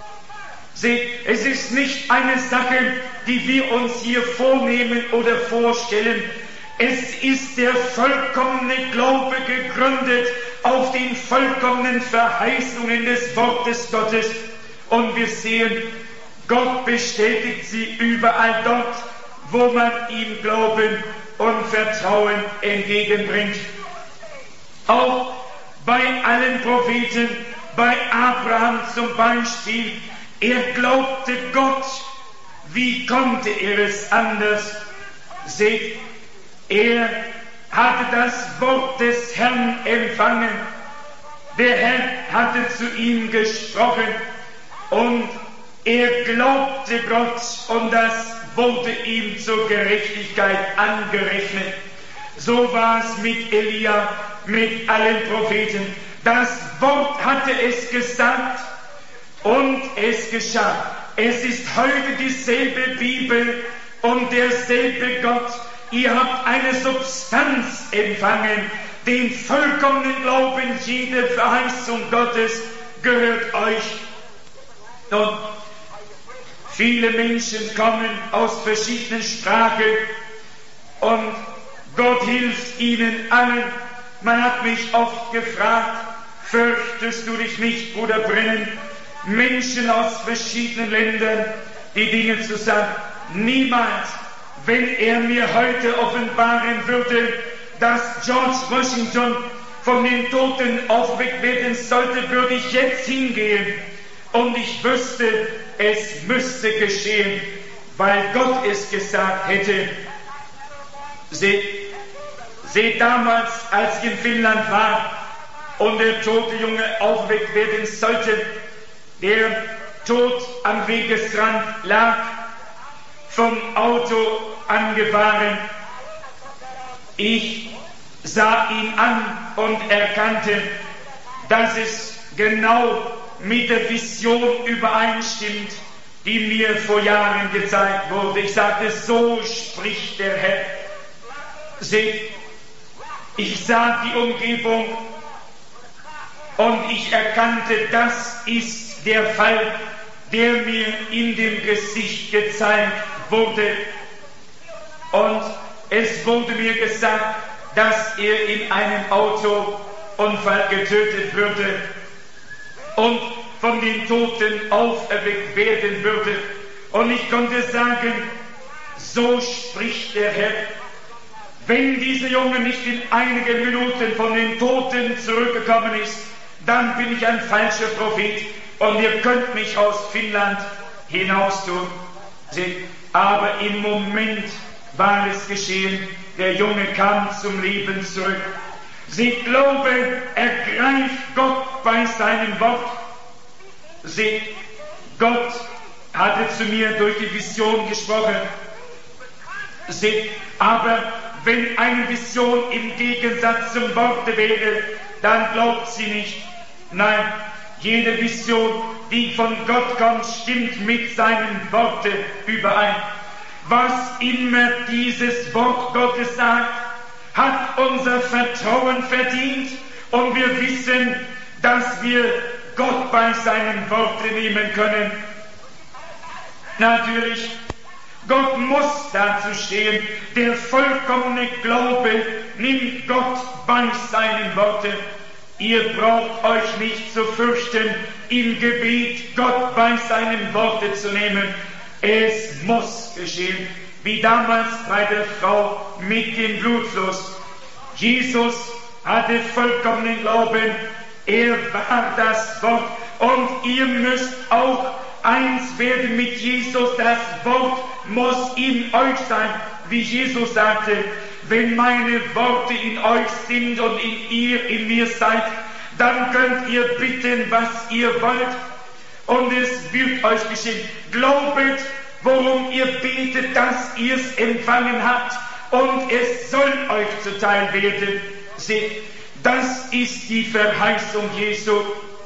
Seht, es ist nicht eine Sache, die wir uns hier vornehmen oder vorstellen. Es ist der vollkommene Glaube gegründet auf den vollkommenen Verheißungen des Wortes Gottes. Und wir sehen, Gott bestätigt sie überall dort, wo man ihm Glauben und Vertrauen entgegenbringt. Auch bei allen Propheten, bei Abraham zum Beispiel, er glaubte Gott. Wie konnte er es anders? Seht, er hatte das Wort des Herrn empfangen. Der Herr hatte zu ihm gesprochen und er glaubte Gott, und das wurde ihm zur Gerechtigkeit angerechnet. So war es mit Elia, mit allen Propheten. Das Wort hatte es gesagt und es geschah. Es ist heute dieselbe Bibel und derselbe Gott. Ihr habt eine Substanz empfangen, den vollkommenen Glauben, jede Verheißung Gottes gehört euch. Nun, viele Menschen kommen aus verschiedenen Sprachen und Gott hilft ihnen allen. Man hat mich oft gefragt, fürchtest du dich nicht, Bruder Brennan, Menschen aus verschiedenen Ländern die Dinge zu sagen? Niemals. Wenn er mir heute offenbaren würde, dass George Washington von den Toten aufweckt werden sollte, würde ich jetzt hingehen und ich wüsste, es müsste geschehen, weil Gott es gesagt hätte. Seht damals, als ich in Finnland war und der tote Junge aufweckt werden sollte, der tot am Wegesrand lag, vom Auto angefahren. Ich sah ihn an und erkannte, dass es genau mit der Vision übereinstimmt, die mir vor Jahren gezeigt wurde. Ich sagte, so spricht der Herr. Seht, ich sah die Umgebung und ich erkannte, das ist der Fall, der mir in dem Gesicht gezeigt wurde. Und es wurde mir gesagt, dass er in einem Autounfall getötet würde und von den Toten auferweckt werden würde. Und ich konnte sagen, so spricht der Herr. Wenn dieser Junge nicht in einigen Minuten von den Toten zurückgekommen ist, dann bin ich ein falscher Prophet und ihr könnt mich aus Finnland hinaus tun. Aber im Moment war es geschehen, der Junge kam zum Leben zurück. Sie glaube, ergreift Gott bei seinem Wort. Gott hatte zu mir durch die Vision gesprochen. Aber wenn eine Vision im Gegensatz zum Worte wäre, dann glaubt sie nicht. Nein, jede Vision, die von Gott kommt, stimmt mit seinen Worten überein. Was immer dieses Wort Gottes sagt, hat unser Vertrauen verdient und wir wissen, dass wir Gott bei seinen Worten nehmen können. Natürlich, Gott muss dazu stehen. Der vollkommene Glaube nimmt Gott bei seinen Worten. Ihr braucht euch nicht zu fürchten, im Gebet Gott bei seinen Worten zu nehmen. Es muss geschehen, wie damals bei der Frau mit dem Blutfluss. Jesus hatte vollkommenen Glauben, er war das Wort und ihr müsst auch eins werden mit Jesus, das Wort muss in euch sein, wie Jesus sagte, wenn meine Worte in euch sind und ihr in mir seid, dann könnt ihr bitten, was ihr wollt und es wird euch geschehen. Glaubet, worum ihr betet, dass ihr es empfangen habt und es soll euch zuteil werden. Seht, das ist die Verheißung Jesu.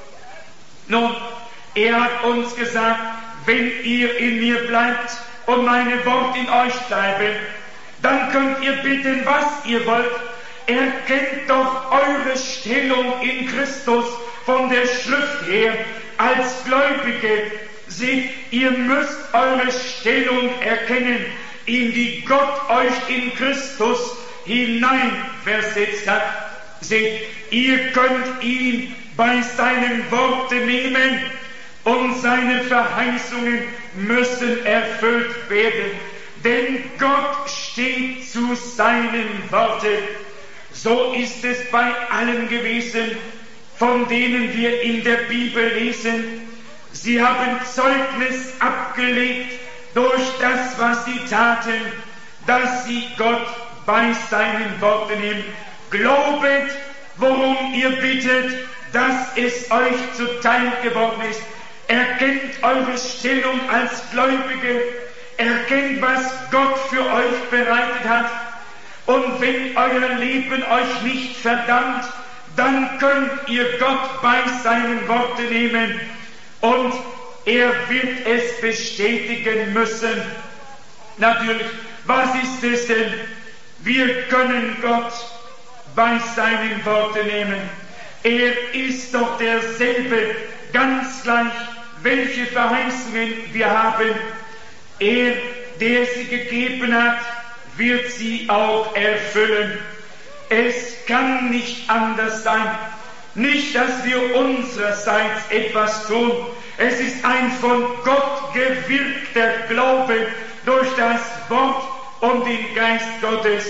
Nun, er hat uns gesagt, wenn ihr in mir bleibt und meine Worte in euch bleiben, dann könnt ihr bitten, was ihr wollt. Erkennt doch eure Stellung in Christus von der Schrift her als Gläubige. Seht, ihr müsst eure Stellung erkennen, in die Gott euch in Christus hineinversetzt hat. Seht, ihr könnt ihn bei seinen Worten nehmen und seine Verheißungen müssen erfüllt werden. Denn Gott steht zu seinen Worten. So ist es bei allen gewesen, von denen wir in der Bibel lesen. Sie haben Zeugnis abgelegt durch das, was sie taten, dass sie Gott bei seinen Worten nehmen. Glaubet, worum ihr bittet, dass es euch zuteil geworden ist. Erkennt eure Stellung als Gläubige. Erkennt, was Gott für euch bereitet hat. Und wenn euer Leben euch nicht verdammt, dann könnt ihr Gott bei seinen Worten nehmen und er wird es bestätigen müssen. Natürlich, was ist es denn? Wir können Gott bei seinen Worten nehmen. Er ist doch derselbe, ganz gleich, welche Verheißungen wir haben. Er, der sie gegeben hat, wird sie auch erfüllen. Es kann nicht anders sein. Nicht, dass wir unsererseits etwas tun. Es ist ein von Gott gewirkter Glaube durch das Wort und den Geist Gottes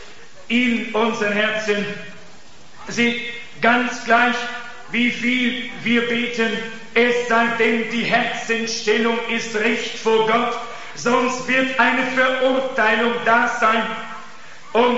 in unseren Herzen. Seht, ganz gleich, wie viel wir beten, es sei denn, die Herzensstellung ist recht vor Gott, sonst wird eine Verurteilung da sein. Und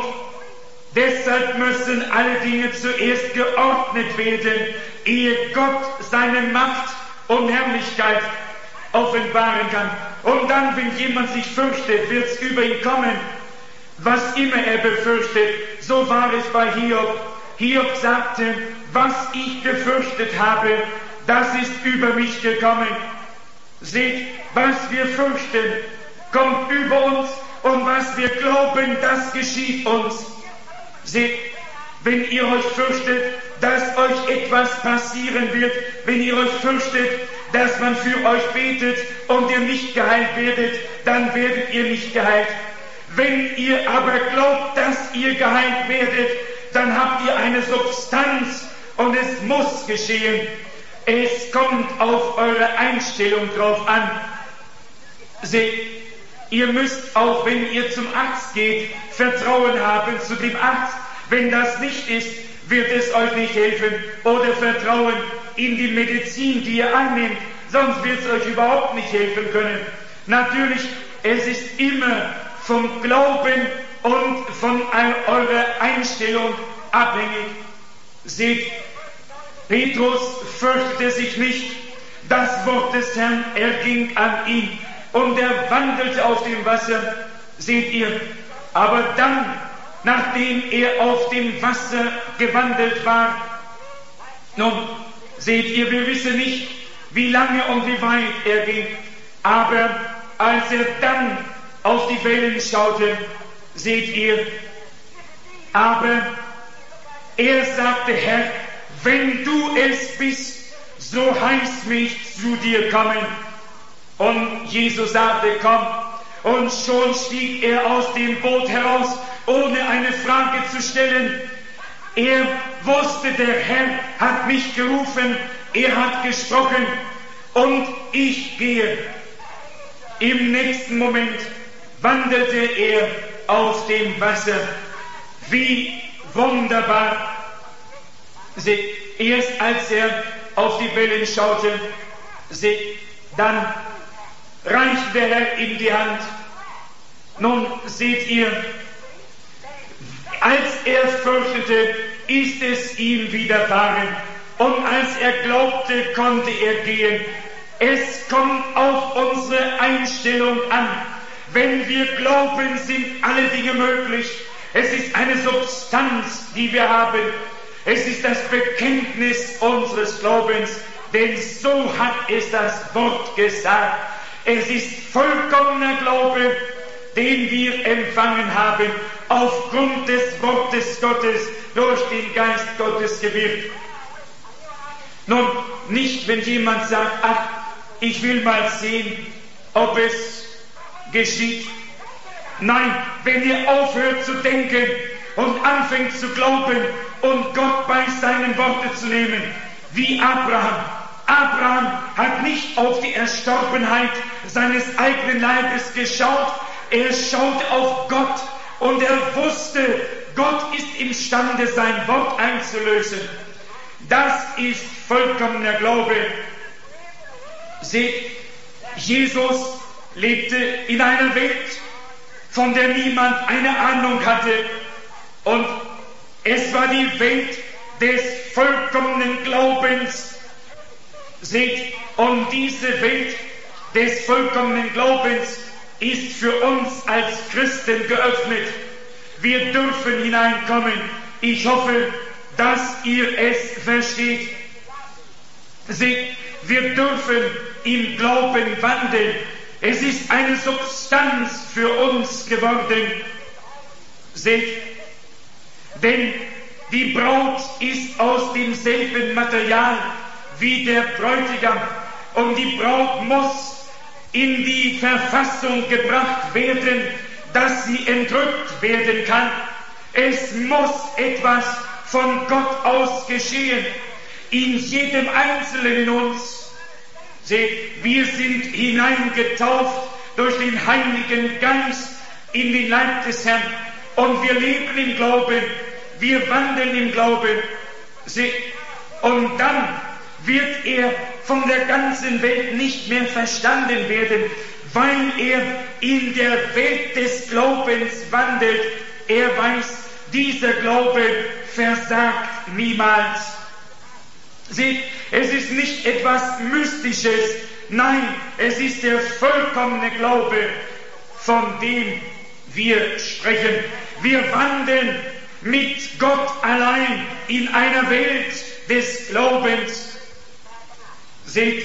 deshalb müssen alle Dinge zuerst geordnet werden, ehe Gott seine Macht und Herrlichkeit offenbaren kann. Und dann, wenn jemand sich fürchtet, wird es über ihn kommen, was immer er befürchtet. So war es bei Hiob. Hiob sagte, was ich gefürchtet habe, das ist über mich gekommen. Seht, was wir fürchten, kommt über uns, und was wir glauben, das geschieht uns. Seht, wenn ihr euch fürchtet, dass euch etwas passieren wird, wenn ihr euch fürchtet, dass man für euch betet und ihr nicht geheilt werdet, dann werdet ihr nicht geheilt. Wenn ihr aber glaubt, dass ihr geheilt werdet, dann habt ihr eine Substanz und es muss geschehen. Es kommt auf eure Einstellung drauf an. Seht, ihr müsst auch, wenn ihr zum Arzt geht, Vertrauen haben zu dem Arzt. Wenn das nicht ist, wird es euch nicht helfen. Oder Vertrauen in die Medizin, die ihr annehmt, sonst wird es euch überhaupt nicht helfen können. Natürlich, es ist immer vom Glauben und von eurer Einstellung abhängig. Seht, Petrus fürchtete sich nicht. Das Wort des Herrn erging an ihn und er wandelte auf dem Wasser. Seht ihr, aber dann, nachdem er auf dem Wasser gewandelt war, nun, seht ihr, wir wissen nicht, wie lange und wie weit er ging, aber als er dann auf die Wellen schaute, seht ihr, aber er sagte, Herr, wenn du es bist, so heiß mich zu dir kommen. Und Jesus sagte, komm. Und schon stieg er aus dem Boot heraus, ohne eine Frage zu stellen. Er wusste, der Herr hat mich gerufen, er hat gesprochen und ich gehe. Im nächsten Moment wandelte er auf dem Wasser. Wie wunderbar! Erst als er auf die Wellen schaute, dann reichte der Herr ihm die Hand. Nun seht ihr, als er fürchtete, ist es ihm widerfahren. Und als er glaubte, konnte er gehen. Es kommt auf unsere Einstellung an. Wenn wir glauben, sind alle Dinge möglich. Es ist eine Substanz, die wir haben. Es ist das Bekenntnis unseres Glaubens, denn so hat es das Wort gesagt. Es ist vollkommener Glaube, den wir empfangen haben, aufgrund des Wortes Gottes, durch den Geist Gottes gewirkt. Nun, nicht wenn jemand sagt, ach, ich will mal sehen, ob es geschieht. Nein, wenn ihr aufhört zu denken und anfängt zu glauben und Gott bei seinen Worten zu nehmen, wie Abraham. Abraham hat nicht auf die Erstorbenheit seines eigenen Leibes geschaut, er schaute auf Gott und er wusste, Gott ist imstande, sein Wort einzulösen. Das ist vollkommener Glaube. Seht, Jesus lebte in einer Welt, von der niemand eine Ahnung hatte. Und es war die Welt des vollkommenen Glaubens. Seht, und diese Welt des vollkommenen Glaubens ist für uns als Christen geöffnet. Wir dürfen hineinkommen. Ich hoffe, dass ihr es versteht. Seht, wir dürfen im Glauben wandeln. Es ist eine Substanz für uns geworden. Seht, denn die Braut ist aus demselben Material wie der Bräutigam. Und die Braut muss in die Verfassung gebracht werden, dass sie entrückt werden kann. Es muss etwas von Gott aus geschehen, in jedem Einzelnen in uns. Seht, wir sind hineingetauft durch den Heiligen Geist in den Leib des Herrn und wir leben im Glauben, wir wandeln im Glauben. Seht, und dann wird er von der ganzen Welt nicht mehr verstanden werden, weil er in der Welt des Glaubens wandelt. Er weiß, dieser Glaube versagt niemals. Seht, es ist nicht etwas Mystisches, nein, es ist der vollkommene Glaube, von dem wir sprechen. Wir wandeln mit Gott allein in einer Welt des Glaubens. Seht,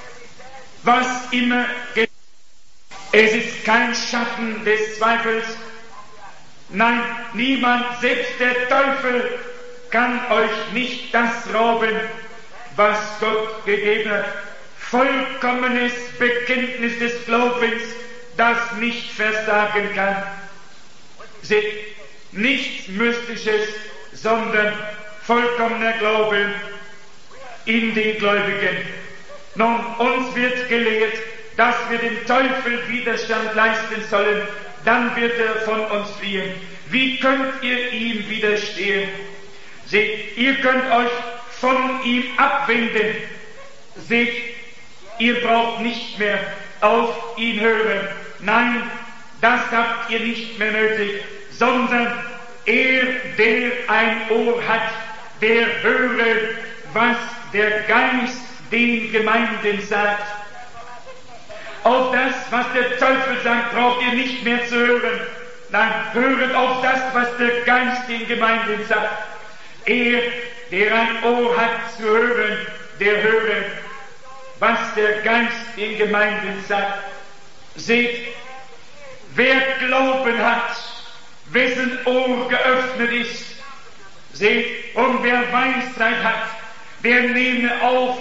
was immer geschieht, es ist kein Schatten des Zweifels. Nein, niemand, selbst der Teufel, kann euch nicht das rauben, was Gott gegeben hat. Vollkommenes Bekenntnis des Glaubens, das nicht versagen kann. Seht, nichts Mystisches, sondern vollkommener Glaube in den Gläubigen. Nun, uns wird gelehrt, dass wir dem Teufel Widerstand leisten sollen, dann wird er von uns fliehen. Wie könnt ihr ihm widerstehen? Seht, ihr könnt euch von ihm abwenden. Seht, ihr braucht nicht mehr auf ihn hören. Nein, das habt ihr nicht mehr nötig, sondern er, der ein Ohr hat, der höre, was der Geist den Gemeinden sagt. Auf das, was der Teufel sagt, braucht ihr nicht mehr zu hören. Nein, höret auf das, was der Geist den Gemeinden sagt. Er, der ein Ohr hat zu hören, der höre, was der Geist den Gemeinden sagt. Seht, wer Glauben hat, wessen Ohr geöffnet ist, seht, und wer Weisheit hat, der nehme auf.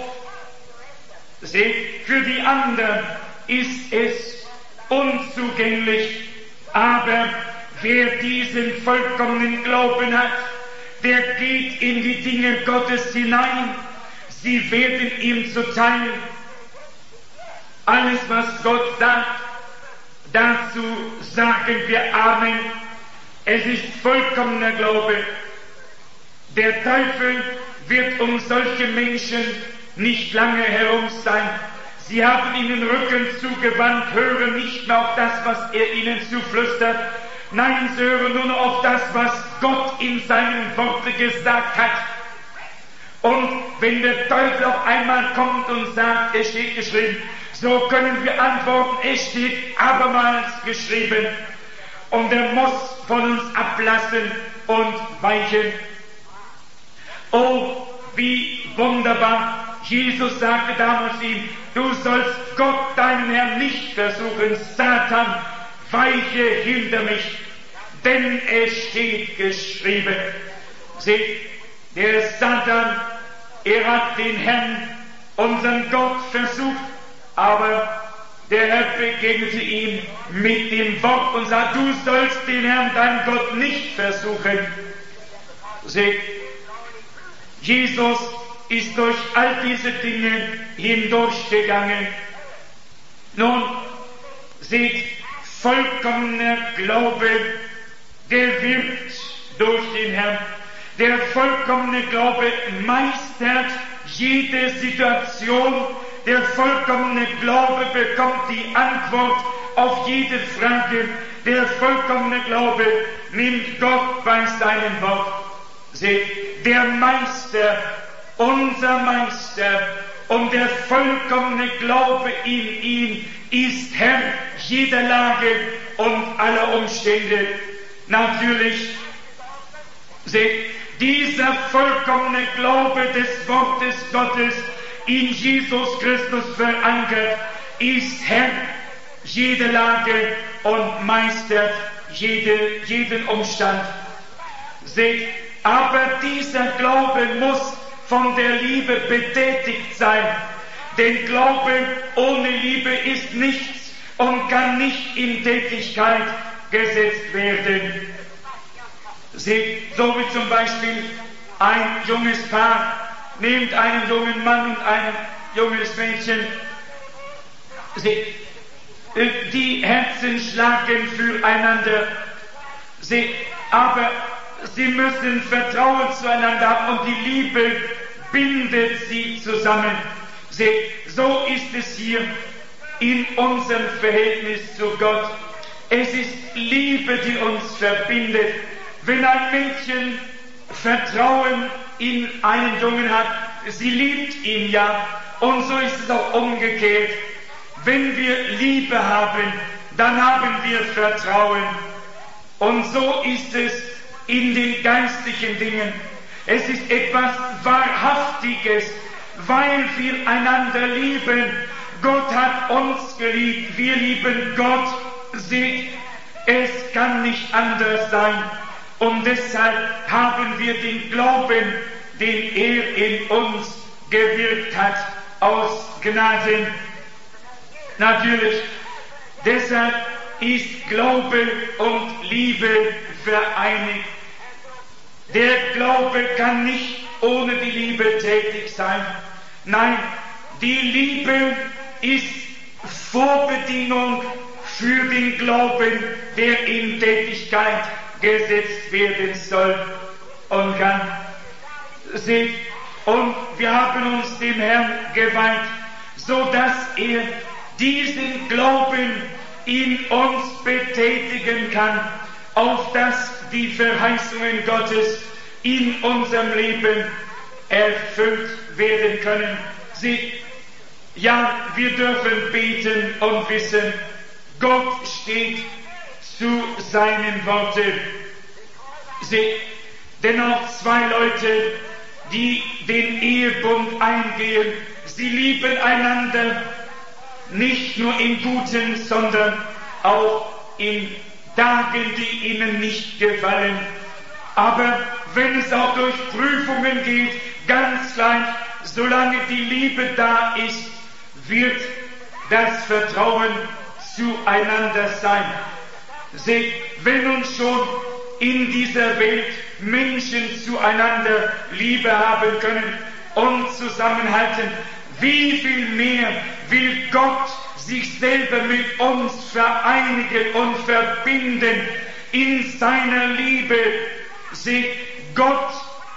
Seht, für die anderen ist es unzugänglich, aber wer diesen vollkommenen Glauben hat, der geht in die Dinge Gottes hinein, sie werden ihm zuteil. Alles, was Gott sagt, dazu sagen wir Amen. Es ist vollkommener Glaube. Der Teufel wird um solche Menschen nicht lange herum sein. Sie haben ihnen Rücken zugewandt, hören nicht mehr auf das, was er ihnen zuflüstert. Nein, sie hören nur noch auf das, was Gott in seinen Worten gesagt hat. Und wenn der Teufel auf einmal kommt und sagt, es steht geschrieben, so können wir antworten, es steht abermals geschrieben. Und er muss von uns ablassen und weichen. Oh, wie wunderbar! Jesus sagte damals ihm, du sollst Gott, deinen Herrn, nicht versuchen. Satan, weiche hinter mich, denn es steht geschrieben. Seht, der Satan, er hat den Herrn, unseren Gott, versucht, aber der Herr begegnete ihm mit dem Wort und sagt, du sollst den Herrn, deinen Gott, nicht versuchen. Seht, Jesus ist durch all diese Dinge hindurchgegangen. Nun, seht, vollkommener Glaube, der wirkt durch den Herrn. Der vollkommene Glaube meistert jede Situation. Der vollkommene Glaube bekommt die Antwort auf jede Frage. Der vollkommene Glaube nimmt Gott bei seinem Wort. Seht, der Meister, unser Meister und der vollkommene Glaube in ihn ist Herr jeder Lage und aller Umstände. Natürlich, seht, dieser vollkommene Glaube des Wortes Gottes in Jesus Christus verankert, ist Herr jeder Lage und meistert jeden Umstand. Seht, aber dieser Glaube muss von der Liebe betätigt sein, denn Glaube ohne Liebe ist nichts und kann nicht in Tätigkeit gesetzt werden. Seht, so wie zum Beispiel ein junges Paar nimmt einen jungen Mann und ein junges Mädchen. Seht, die Herzen schlagen füreinander. Seht, aber sie müssen Vertrauen zueinander haben und die Liebe bindet sie zusammen. Seht, so ist es hier in unserem Verhältnis zu Gott. Es ist Liebe, die uns verbindet. Wenn ein Mädchen Vertrauen in einen Jungen hat, sie liebt ihn ja, und so ist es auch umgekehrt. Wenn wir Liebe haben, dann haben wir Vertrauen. Und so ist es in den geistlichen Dingen. Es ist etwas Wahrhaftiges, weil wir einander lieben. Gott hat uns geliebt, wir lieben Gott. Seht, es kann nicht anders sein. Und deshalb haben wir den Glauben, den er in uns gewirkt hat, aus Gnaden. Natürlich, deshalb ist Glaube und Liebe vereinigt. Der Glaube kann nicht ohne die Liebe tätig sein. Nein, die Liebe ist Vorbedingung für den Glauben, der in Tätigkeit gesetzt werden soll und kann. Seht, und wir haben uns dem Herrn geweiht, so dass er diesen Glauben in uns betätigen kann, auf dass die Verheißungen Gottes in unserem Leben erfüllt werden können. Seht, ja, wir dürfen beten und wissen, Gott steht zu seinen Worten. Seht, denn auch zwei Leute, die den Ehebund eingehen, sie lieben einander, nicht nur im Guten, sondern auch in Tagen, die ihnen nicht gefallen. Aber wenn es auch durch Prüfungen geht, ganz leicht, solange die Liebe da ist, wird das Vertrauen zueinander sein. Seht, wenn uns schon in dieser Welt Menschen zueinander Liebe haben können und zusammenhalten, wie viel mehr will Gott sich selber mit uns vereinigen und verbinden in seiner Liebe. Seht, Gott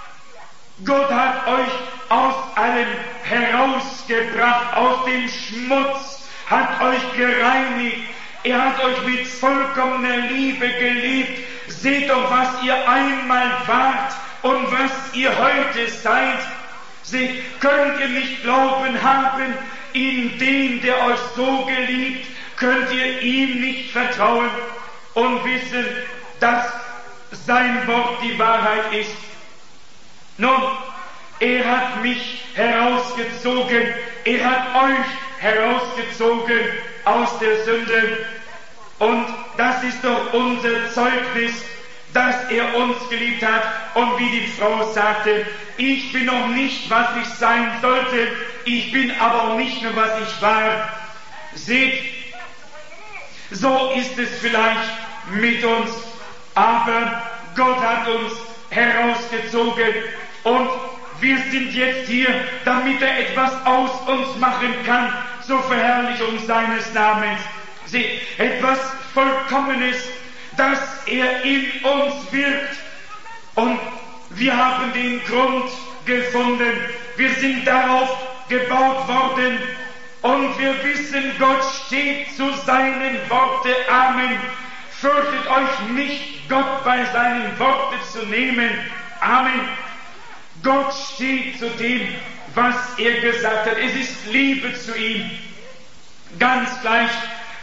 hat euch aus allem herausgebracht, aus dem Schmutz, hat euch gereinigt, er hat euch mit vollkommener Liebe geliebt. Seht doch, was ihr einmal wart und was ihr heute seid. Seht, könnt ihr nicht Glauben haben in den, der euch so geliebt, könnt ihr ihm nicht vertrauen und wissen, dass sein Wort die Wahrheit ist. Nun, er hat mich herausgezogen, er hat euch herausgezogen aus der Sünde. Und das ist doch unser Zeugnis, dass er uns geliebt hat. Und wie die Frau sagte, ich bin noch nicht, was ich sein sollte, ich bin aber auch nicht mehr, was ich war. Seht, so ist es vielleicht mit uns, aber Gott hat uns herausgezogen und wir sind jetzt hier, damit er etwas aus uns machen kann zur Verherrlichung seines Namens. Seht, etwas Vollkommenes, dass er in uns wirkt. Und wir haben den Grund gefunden. Wir sind darauf gebaut worden. Und wir wissen, Gott steht zu seinen Worten. Amen. Fürchtet euch nicht, Gott bei seinen Worten zu nehmen. Amen. Gott steht zu dem, was er gesagt hat. Es ist Liebe zu ihm. Ganz gleich,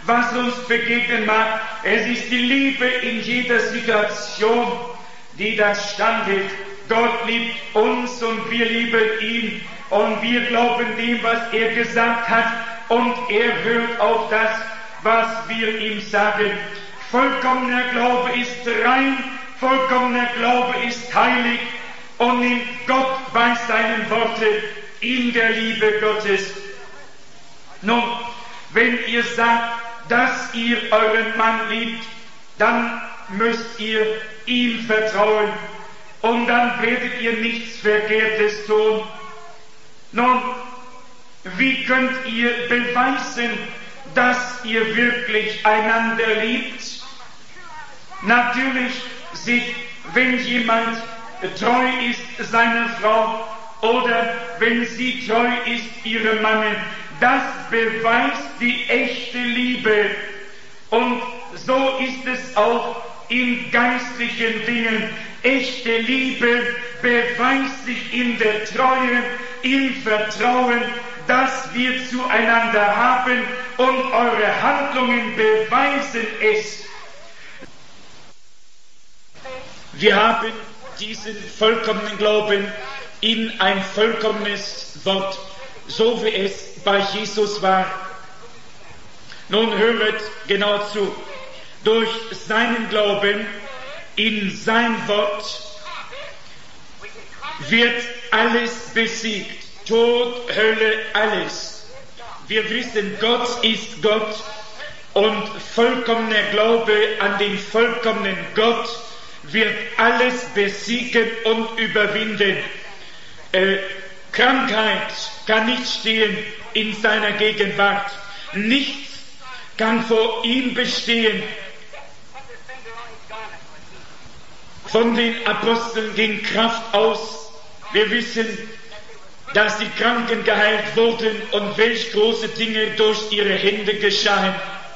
was uns begegnen mag. Es ist die Liebe in jeder Situation, die das standhält. Gott liebt uns und wir lieben ihn und wir glauben dem, was er gesagt hat und er hört auf das, was wir ihm sagen. Vollkommener Glaube ist rein, vollkommener Glaube ist heilig und nimmt Gott bei seinen Worten in der Liebe Gottes. Nun, wenn ihr sagt, dass ihr euren Mann liebt, dann müsst ihr ihm vertrauen und dann werdet ihr nichts Verkehrtes tun. Nun, wie könnt ihr beweisen, dass ihr wirklich einander liebt? Natürlich, wenn jemand treu ist seiner Frau oder wenn sie treu ist ihrem Mann, das beweist die echte Liebe. Und so ist es auch in geistlichen Dingen. Echte Liebe beweist sich in der Treue, im Vertrauen, das wir zueinander haben, und eure Handlungen beweisen es. Wir haben diesen vollkommenen Glauben in ein vollkommenes Wort, so wie es bei Jesus war. Nun höret genau zu. Durch seinen Glauben in sein Wort wird alles besiegt. Tod, Hölle, alles. Wir wissen, Gott ist Gott und vollkommener Glaube an den vollkommenen Gott wird alles besiegen und überwinden. Krankheit kann nicht stehen in seiner Gegenwart. Nichts kann vor ihm bestehen. Von den Aposteln ging Kraft aus. Wir wissen, dass die Kranken geheilt wurden und welch große Dinge durch ihre Hände geschahen.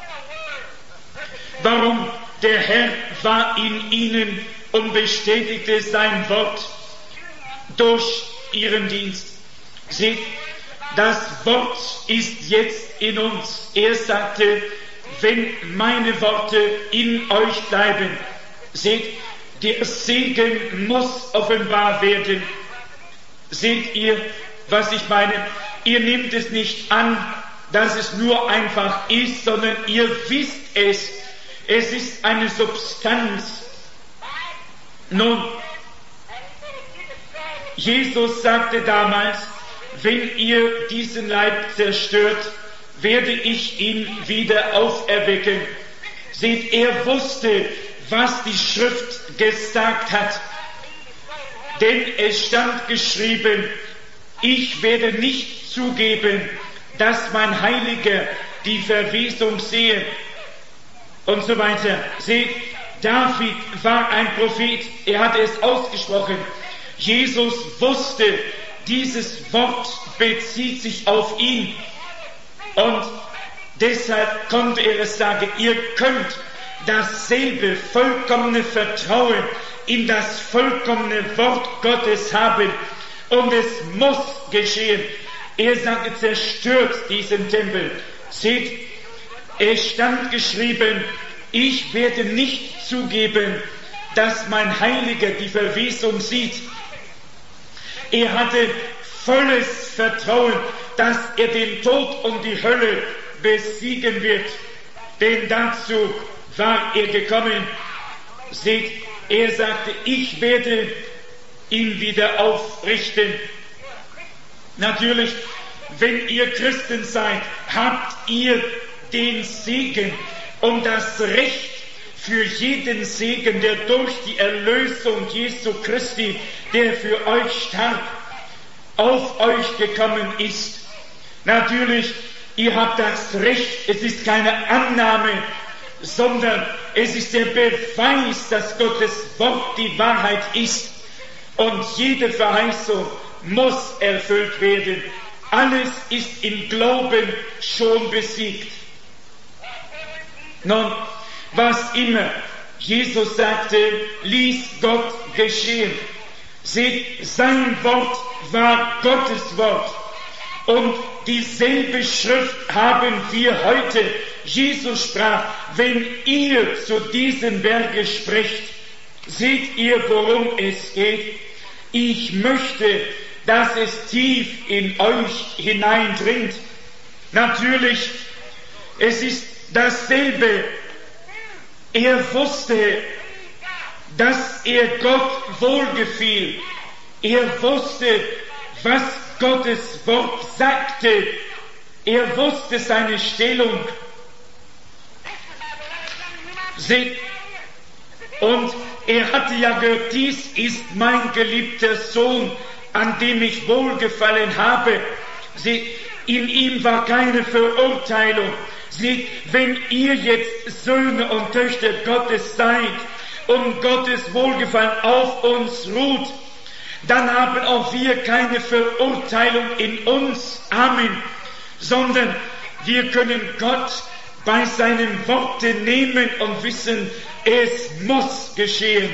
Warum? Der Herr war in ihnen und bestätigte sein Wort durch ihren Dienst. Seht, das Wort ist jetzt in uns. Er sagte, wenn meine Worte in euch bleiben, seht, der Segen muss offenbar werden. Seht ihr, was ich meine? Ihr nehmt es nicht an, dass es nur einfach ist, sondern ihr wisst es. Es ist eine Substanz. Nun, Jesus sagte damals, wenn ihr diesen Leib zerstört, werde ich ihn wieder auferwecken. Seht, er wusste, was die Schrift gesagt hat. Denn es stand geschrieben, ich werde nicht zugeben, dass mein Heiliger die Verwesung sehe. Und so weiter. Seht, David war ein Prophet, er hatte es ausgesprochen. Jesus wusste, dieses Wort bezieht sich auf ihn. Und deshalb konnte er es sagen, ihr könnt dasselbe vollkommene Vertrauen in das vollkommene Wort Gottes haben. Und es muss geschehen. Er sagte, zerstört diesen Tempel. Seht, es stand geschrieben, ich werde nicht zugeben, dass mein Heiliger die Verwesung sieht. Er hatte volles Vertrauen, dass er den Tod und die Hölle besiegen wird. Denn dazu war er gekommen. Seht, er sagte, ich werde ihn wieder aufrichten. Natürlich, wenn ihr Christen seid, habt ihr den Segen und das Recht für jeden Segen, der durch die Erlösung Jesu Christi, der für euch starb, auf euch gekommen ist. Natürlich, ihr habt das Recht, es ist keine Annahme, sondern es ist der Beweis, dass Gottes Wort die Wahrheit ist und jede Verheißung muss erfüllt werden. Alles ist im Glauben schon besiegt. Nun, was immer Jesus sagte, ließ Gott geschehen. Seht, sein Wort war Gottes Wort. Und dieselbe Schrift haben wir heute. Jesus sprach, wenn ihr zu diesem Berge sprecht, seht ihr, worum es geht? Ich möchte, dass es tief in euch hineindringt. Natürlich, es ist dasselbe. Er wusste, dass er Gott wohlgefiel. Er wusste, was Gottes Wort sagte. Er wusste seine Stellung. Und er hatte ja gehört, dies ist mein geliebter Sohn, an dem ich wohlgefallen habe. In ihm war keine Verurteilung. Wenn ihr jetzt Söhne und Töchter Gottes seid und Gottes Wohlgefallen auf uns ruht, dann haben auch wir keine Verurteilung in uns. Amen. Sondern wir können Gott bei seinen Worten nehmen und wissen, es muss geschehen.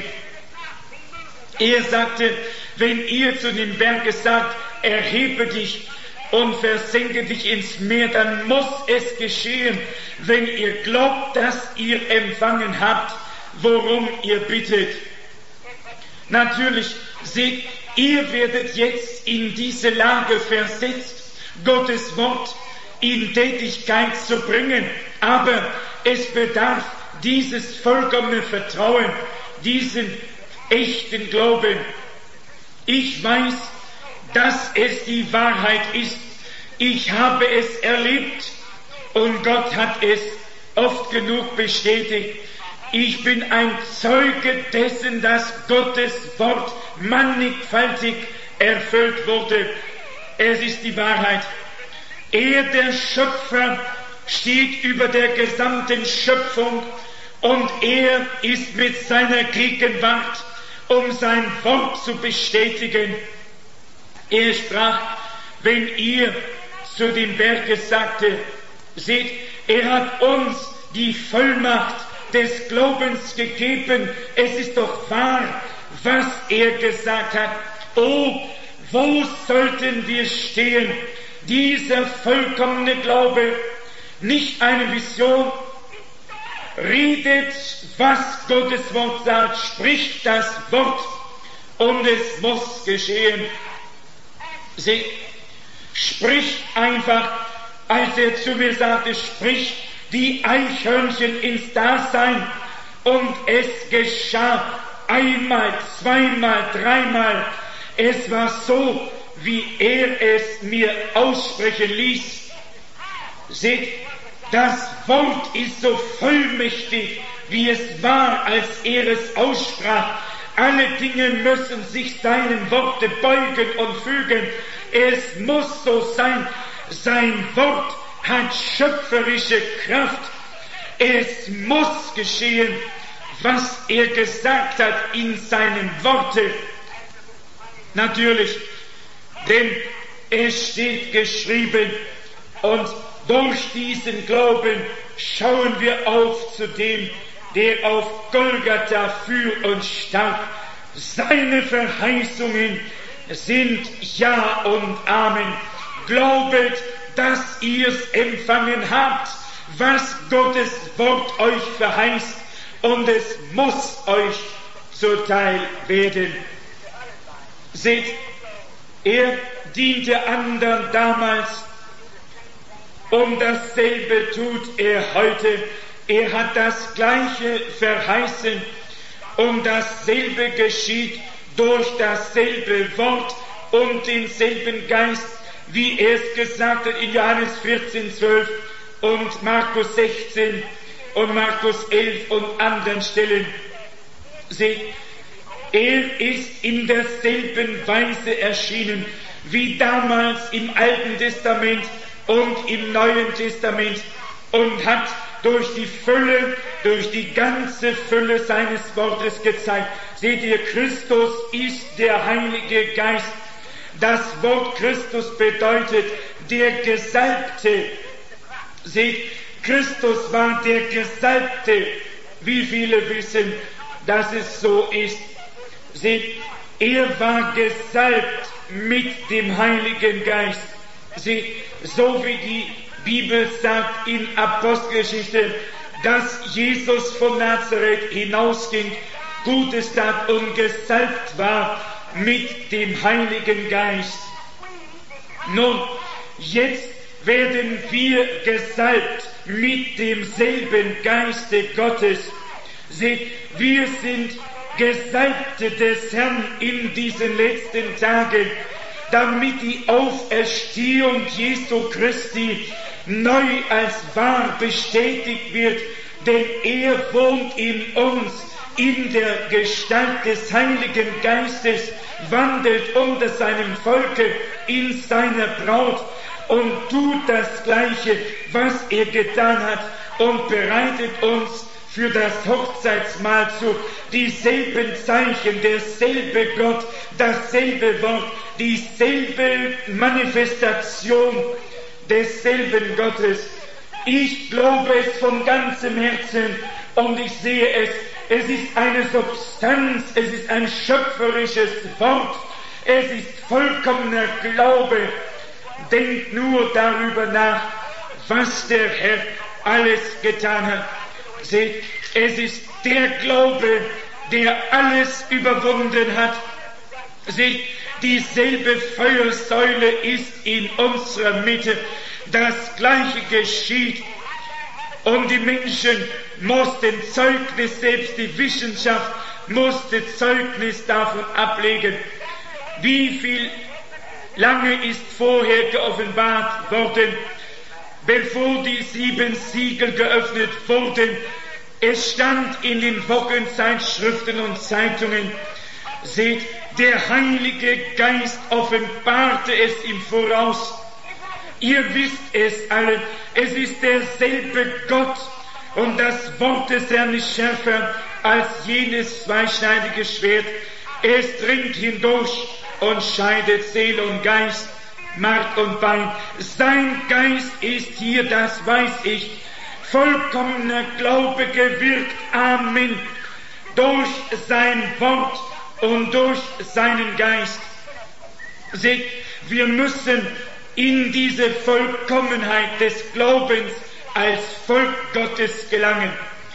Er sagte, wenn ihr zu dem Berge sagt, erhebe dich und versenke dich ins Meer, dann muss es geschehen, wenn ihr glaubt, dass ihr empfangen habt, worum ihr bittet. Natürlich, seht, ihr werdet jetzt in diese Lage versetzt, Gottes Wort in Tätigkeit zu bringen, aber es bedarf dieses vollkommene Vertrauen, diesen echten Glauben. Ich weiß, dass es die Wahrheit ist. Ich habe es erlebt und Gott hat es oft genug bestätigt. Ich bin ein Zeuge dessen, dass Gottes Wort mannigfaltig erfüllt wurde. Es ist die Wahrheit. Er, der Schöpfer, steht über der gesamten Schöpfung und er ist mit seiner Gegenwart, um sein Wort zu bestätigen. Er sprach, wenn ihr zu dem Berge sagte, seht, er hat uns die Vollmacht des Glaubens gegeben. Es ist doch wahr, was er gesagt hat. Oh, wo sollten wir stehen? Dieser vollkommene Glaube, nicht eine Vision, redet, was Gottes Wort sagt, spricht das Wort und es muss geschehen. Sie spricht einfach, als er zu mir sagte, sprich die Eichhörnchen ins Dasein und es geschah einmal, zweimal, dreimal. Es war so, wie er es mir aussprechen ließ. Seht, das Wort ist so vollmächtig, wie es war, als er es aussprach. Alle Dinge müssen sich seinen Worten beugen und fügen. Es muss so sein. Sein Wort hat schöpferische Kraft. Es muss geschehen, was er gesagt hat in seinen Worten. Natürlich, denn es steht geschrieben und durch diesen Glauben schauen wir auf zu dem, der auf Golgatha für uns starb. Seine Verheißungen sind Ja und Amen. Glaubet, dass ihr's empfangen habt, was Gottes Wort euch verheißt, und es muss euch zuteil werden. Seht, er diente anderen damals, und dasselbe tut er heute. Er hat das Gleiche verheißen und dasselbe geschieht durch dasselbe Wort und denselben Geist, wie er es gesagt hat in Johannes 14,12 und Markus 16 und Markus 11 und anderen Stellen. Seht, er ist in derselben Weise erschienen wie damals im Alten Testament und im Neuen Testament und hat durch die Fülle, durch die ganze Fülle seines Wortes gezeigt. Seht ihr, Christus ist der Heilige Geist. Das Wort Christus bedeutet der Gesalbte. Seht, Christus war der Gesalbte. Wie viele wissen, dass es so ist? Seht, er war gesalbt mit dem Heiligen Geist. Seht, so wie die Bibel sagt in Apostelgeschichte, dass Jesus von Nazareth hinausging, Gutes tat und gesalbt war mit dem Heiligen Geist. Nun, jetzt werden wir gesalbt mit demselben Geiste Gottes. Seht, wir sind Gesalbte des Herrn in diesen letzten Tagen, damit die Auferstehung Jesu Christi neu als wahr bestätigt wird, denn er wohnt in uns in der Gestalt des Heiligen Geistes, wandelt unter seinem Volke in seiner Braut und tut das Gleiche, was er getan hat, und bereitet uns für das Hochzeitsmahl zu. Dieselben Zeichen, derselbe Gott, dasselbe Wort, dieselbe Manifestation desselben Gottes. Ich glaube es von ganzem Herzen und ich sehe es. Es ist eine Substanz, es ist ein schöpferisches Wort, es ist vollkommener Glaube. Denkt nur darüber nach, was der Herr alles getan hat. Seht, es ist der Glaube, der alles überwunden hat. Seht, dieselbe Feuersäule ist in unserer Mitte. Das Gleiche geschieht. Und die Menschen mussten Zeugnis, selbst die Wissenschaft musste Zeugnis davon ablegen. Wie viel lange ist vorher geoffenbart worden, bevor die 7 Siegel geöffnet wurden. Es stand in den Wochenzeitschriften und Zeitungen. Seht, der Heilige Geist offenbarte es im Voraus. Ihr wisst es alle, es ist derselbe Gott und das Wort des Herrn ist schärfer als jenes zweischneidige Schwert. Es dringt hindurch und scheidet Seele und Geist, Mark und Bein. Sein Geist ist hier, das weiß ich. Vollkommener Glaube gewirkt, Amen, durch sein Wort und durch seinen Geist. Seht, wir müssen in diese Vollkommenheit des Glaubens als Volk Gottes gelangen.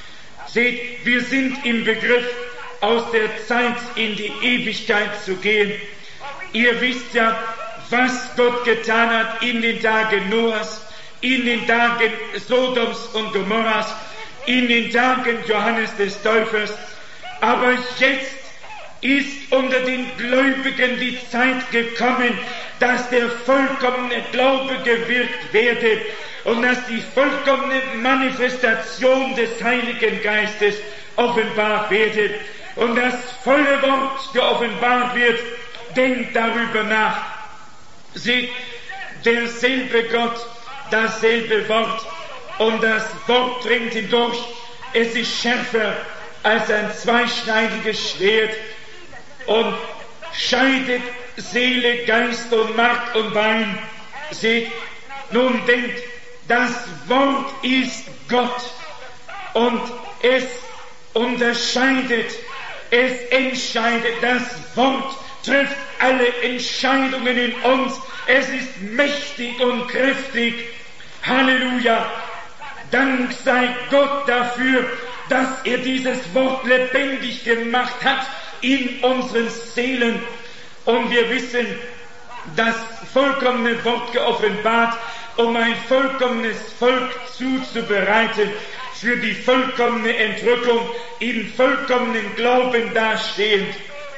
Seht, wir sind im Begriff, aus der Zeit in die Ewigkeit zu gehen. Ihr wisst ja, was Gott getan hat in den Tagen Noahs, in den Tagen Sodoms und Gomorras, in den Tagen Johannes des Täufers. Aber jetzt ist unter den Gläubigen die Zeit gekommen, dass der vollkommene Glaube gewirkt werde und dass die vollkommene Manifestation des Heiligen Geistes offenbart werde und das volle Wort geoffenbart wird. Denkt darüber nach. Seht, derselbe Gott, dasselbe Wort und das Wort dringt hindurch. Es ist schärfer als ein zweischneidiges Schwert und scheidet Seele, Geist und Mark und Bein. Seht, nun denkt, das Wort ist Gott und es unterscheidet, es entscheidet, das Wort trifft alle Entscheidungen in uns. Es ist mächtig und kräftig. Halleluja. Dank sei Gott dafür, dass er dieses Wort lebendig gemacht hat in unseren Seelen. Und wir wissen, das vollkommene Wort geoffenbart, um ein vollkommenes Volk zuzubereiten für die vollkommene Entrückung, in vollkommenen Glauben dastehend.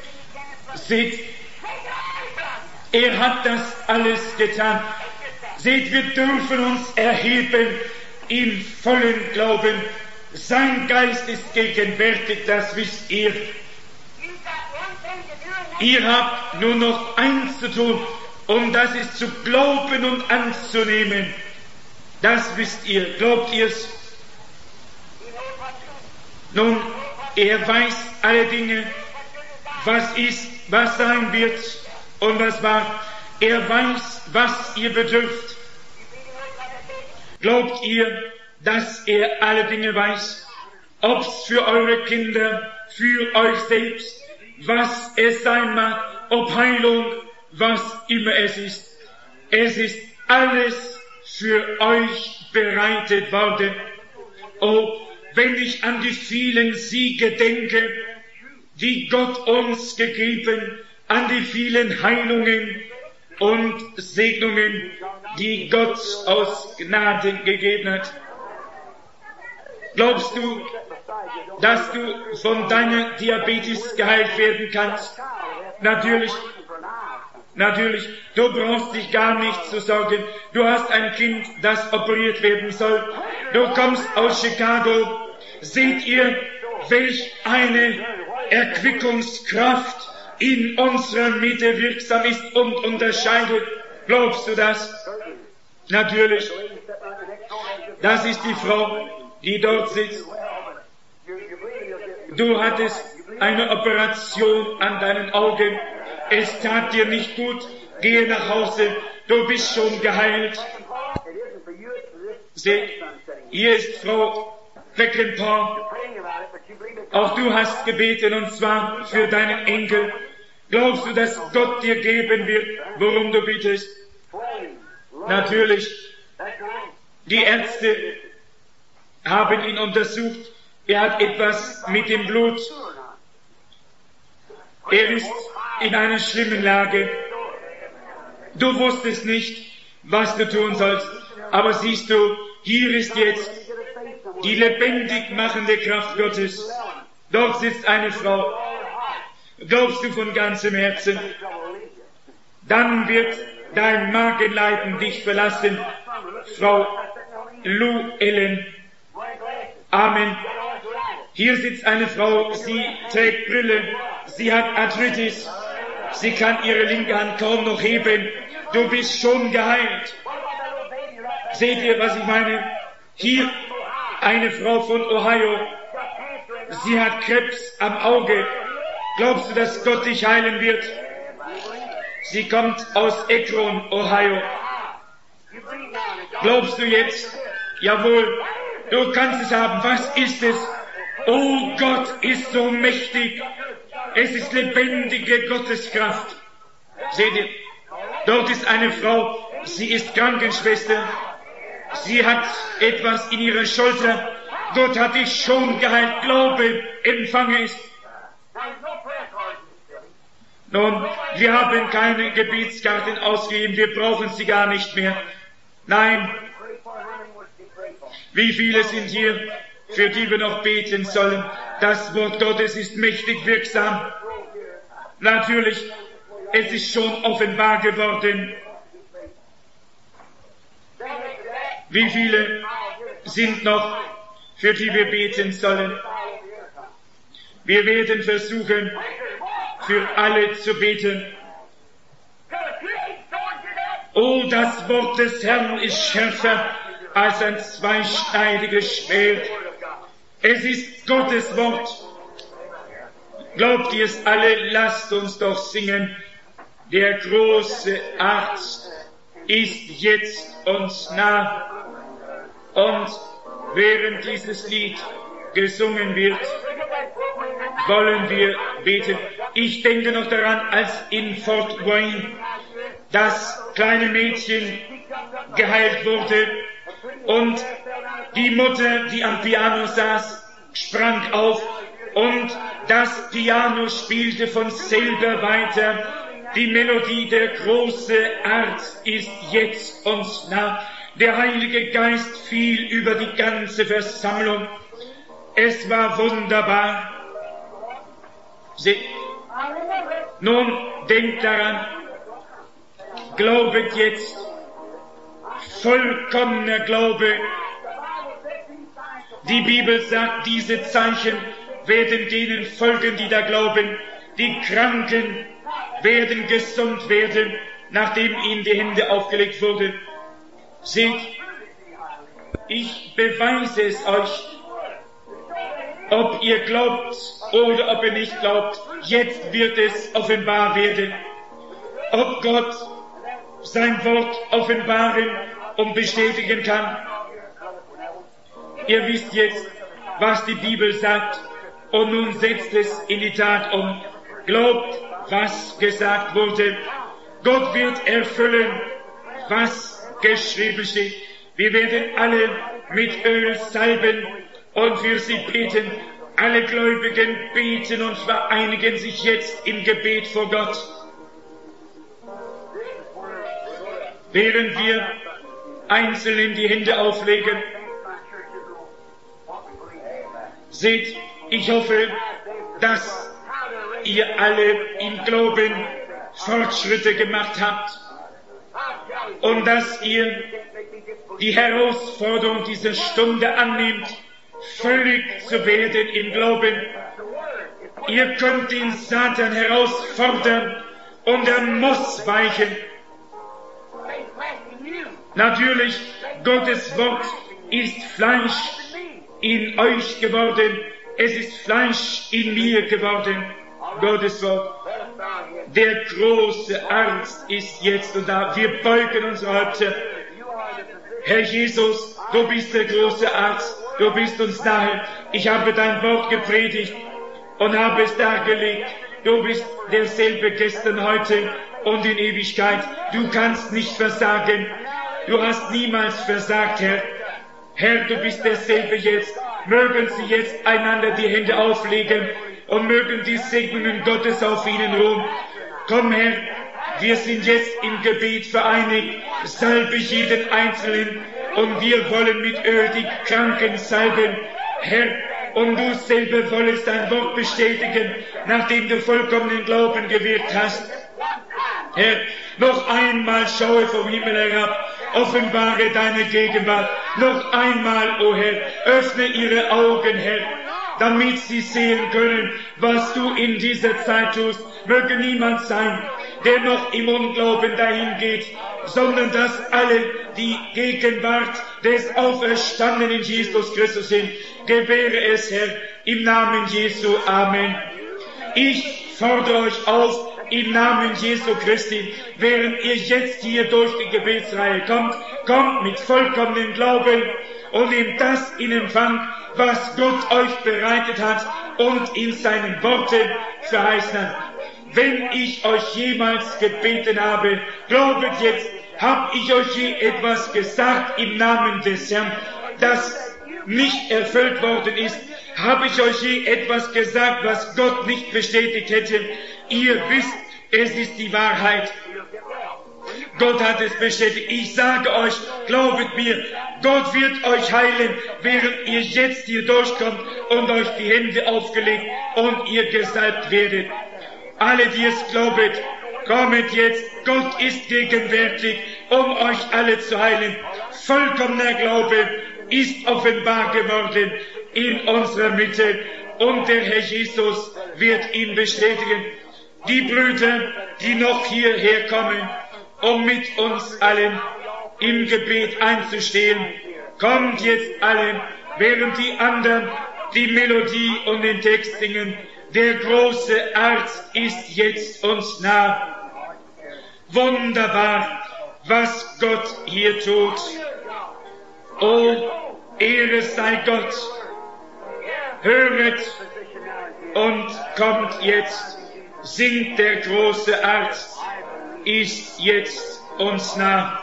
Seht, er hat das alles getan. Seht, wir dürfen uns erheben im vollen Glauben. Sein Geist ist gegenwärtig, das wisst ihr. Ihr habt nur noch eins zu tun, und das ist zu glauben und anzunehmen. Das wisst ihr. Glaubt ihr's? Nun, er weiß alle Dinge, was ist, was sein wird und was war. Er weiß, was ihr bedürft. Glaubt ihr, dass er alle Dinge weiß? Ob's für eure Kinder, für euch selbst, was es sein mag, ob Heilung, was immer es ist. Es ist alles für euch bereitet worden. Oh, wenn ich an die vielen Siege denke, die Gott uns gegeben, an die vielen Heilungen und Segnungen, die Gott aus Gnade gegeben hat. Glaubst du, dass du von deiner Diabetes geheilt werden kannst? Natürlich. Du brauchst dich gar nicht zu sorgen. Du hast ein Kind, das operiert werden soll. Du kommst aus Chicago. Seht ihr, welch eine Erquickungskraft in unserer Mitte wirksam ist und unterscheidet. Glaubst du das? Natürlich. Das ist die Frau, die dort sitzt. Du hattest eine Operation an deinen Augen. Es tat dir nicht gut. Gehe nach Hause. Du bist schon geheilt. Seht, hier ist Frau Peckinpah. Auch du hast gebeten, und zwar für deinen Enkel. Glaubst du, dass Gott dir geben wird, worum du bittest? Natürlich. Die Ärzte haben ihn untersucht. Er hat etwas mit dem Blut. Er ist in einer schlimmen Lage. Du wusstest nicht, was du tun sollst. Aber siehst du, hier ist jetzt die lebendig machende Kraft Gottes. Dort sitzt eine Frau. Glaubst du von ganzem Herzen? Dann wird dein Magenleiden dich verlassen. Frau Lou Ellen. Amen. Hier sitzt eine Frau, sie trägt Brille, sie hat Arthritis, sie kann ihre linke Hand kaum noch heben. Du bist schon geheilt. Seht ihr, was ich meine? Hier eine Frau von Ohio, sie hat Krebs am Auge. Glaubst du, dass Gott dich heilen wird? Sie kommt aus Akron, Ohio. Glaubst du jetzt? Jawohl, du kannst es haben. Was ist es? Oh, Gott ist so mächtig. Es ist lebendige Gotteskraft. Seht ihr, dort ist eine Frau, sie ist Krankenschwester. Sie hat etwas in ihrer Schulter. Gott hat dich schon geheilt. Glaube, empfange es. Nun, wir haben keine Gebetskarten ausgegeben. Wir brauchen sie gar nicht mehr. Nein. Wie viele sind hier, für die wir noch beten sollen? Das Wort Gottes ist mächtig wirksam. Natürlich, es ist schon offenbar geworden. Wie viele sind noch, für die wir beten sollen? Wir werden versuchen, für alle zu beten. Oh, das Wort des Herrn ist schärfer als ein zweischneidiges Schwert. Es ist Gottes Wort. Glaubt ihr es alle? Lasst uns doch singen. Der große Arzt ist jetzt uns nah. Und während dieses Lied gesungen wird, wollen wir beten. Ich denke noch daran, als in Fort Wayne das kleine Mädchen geheilt wurde und die Mutter, die am Piano saß, sprang auf und das Piano spielte von selber weiter. Die Melodie, der große Arzt ist jetzt uns nah. Der Heilige Geist fiel über die ganze Versammlung. Es war wunderbar. Nun denkt daran, glaubet jetzt, vollkommener Glaube. Die Bibel sagt, diese Zeichen werden denen folgen, die da glauben. Die Kranken werden gesund werden, nachdem ihnen die Hände aufgelegt wurden. Seht, ich beweise es euch, ob ihr glaubt oder ob ihr nicht glaubt. Jetzt wird es offenbar werden, ob Gott sein Wort offenbaren und bestätigen kann. Ihr wisst jetzt, was die Bibel sagt, und nun setzt es in die Tat um. Glaubt, was gesagt wurde. Gott wird erfüllen, was geschrieben steht. Wir werden alle mit Öl salben und für sie beten. Alle Gläubigen beten und vereinigen sich jetzt im Gebet vor Gott. Während wir einzeln die Hände auflegen, seht, ich hoffe, dass ihr alle im Glauben Fortschritte gemacht habt und dass ihr die Herausforderung dieser Stunde annimmt, völlig zu werden im Glauben. Ihr könnt den Satan herausfordern und er muss weichen. Natürlich, Gottes Wort ist Fleisch in euch geworden. Es ist Fleisch in mir geworden. Gottes Wort. Der große Arzt ist jetzt und da. Wir beugen unsere Häupter. Herr Jesus, du bist der große Arzt. Du bist uns nahe. Ich habe dein Wort gepredigt und habe es dargelegt. Du bist derselbe gestern, heute und in Ewigkeit. Du kannst nicht versagen. Du hast niemals versagt, Herr. Herr, du bist derselbe jetzt. Mögen Sie jetzt einander die Hände auflegen und mögen die Segnungen Gottes auf ihnen ruhen. Komm, Herr, wir sind jetzt im Gebet vereinigt. Salbe jeden Einzelnen und wir wollen mit Öl die Kranken salben. Herr, und du selber wolltest dein Wort bestätigen, nachdem du vollkommenen Glauben gewirkt hast. Herr, noch einmal schaue vom Himmel herab, offenbare deine Gegenwart. Noch einmal, o Herr, öffne ihre Augen, Herr, damit sie sehen können, was du in dieser Zeit tust. Möge niemand sein, der noch im Unglauben dahin geht, sondern dass alle die Gegenwart des Auferstandenen Jesus Christus sind. Gewähre es, Herr, im Namen Jesu. Amen. Ich fordere euch auf, im Namen Jesu Christi, während ihr jetzt hier durch die Gebetsreihe kommt mit vollkommenem Glauben und nehmt das in Empfang, was Gott euch bereitet hat und in seinen Worten verheißen hat. Wenn ich euch jemals gebeten habe, glaubet jetzt, habe ich euch je etwas gesagt im Namen des Herrn, das nicht erfüllt worden ist? Habe ich euch je etwas gesagt, was Gott nicht bestätigt hätte? Ihr wisst, es ist die Wahrheit. Gott hat es bestätigt. Ich sage euch, glaubet mir, Gott wird euch heilen, während ihr jetzt hier durchkommt und euch die Hände aufgelegt und ihr gesalbt werdet. Alle, die es glaubet, kommet jetzt. Gott ist gegenwärtig, um euch alle zu heilen. Vollkommener Glaube ist offenbar geworden in unserer Mitte und der Herr Jesus wird ihn bestätigen. Die Brüder, die noch hierher kommen, um mit uns allen im Gebet einzustehen, kommt jetzt alle, während die anderen die Melodie und den Text singen. Der große Arzt ist jetzt uns nah. Wunderbar, was Gott hier tut. Oh, Ehre sei Gott. Höret und kommt jetzt. Singt, der große Arzt ist jetzt uns nah.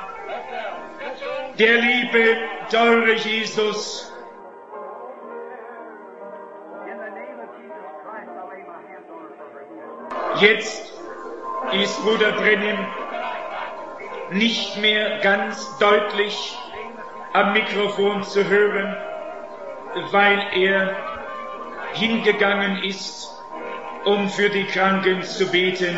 Der liebe, teure Jesus, jetzt ist Bruder Brennim nicht mehr ganz deutlich am Mikrofon zu hören, weil er hingegangen ist, um für die Kranken zu beten.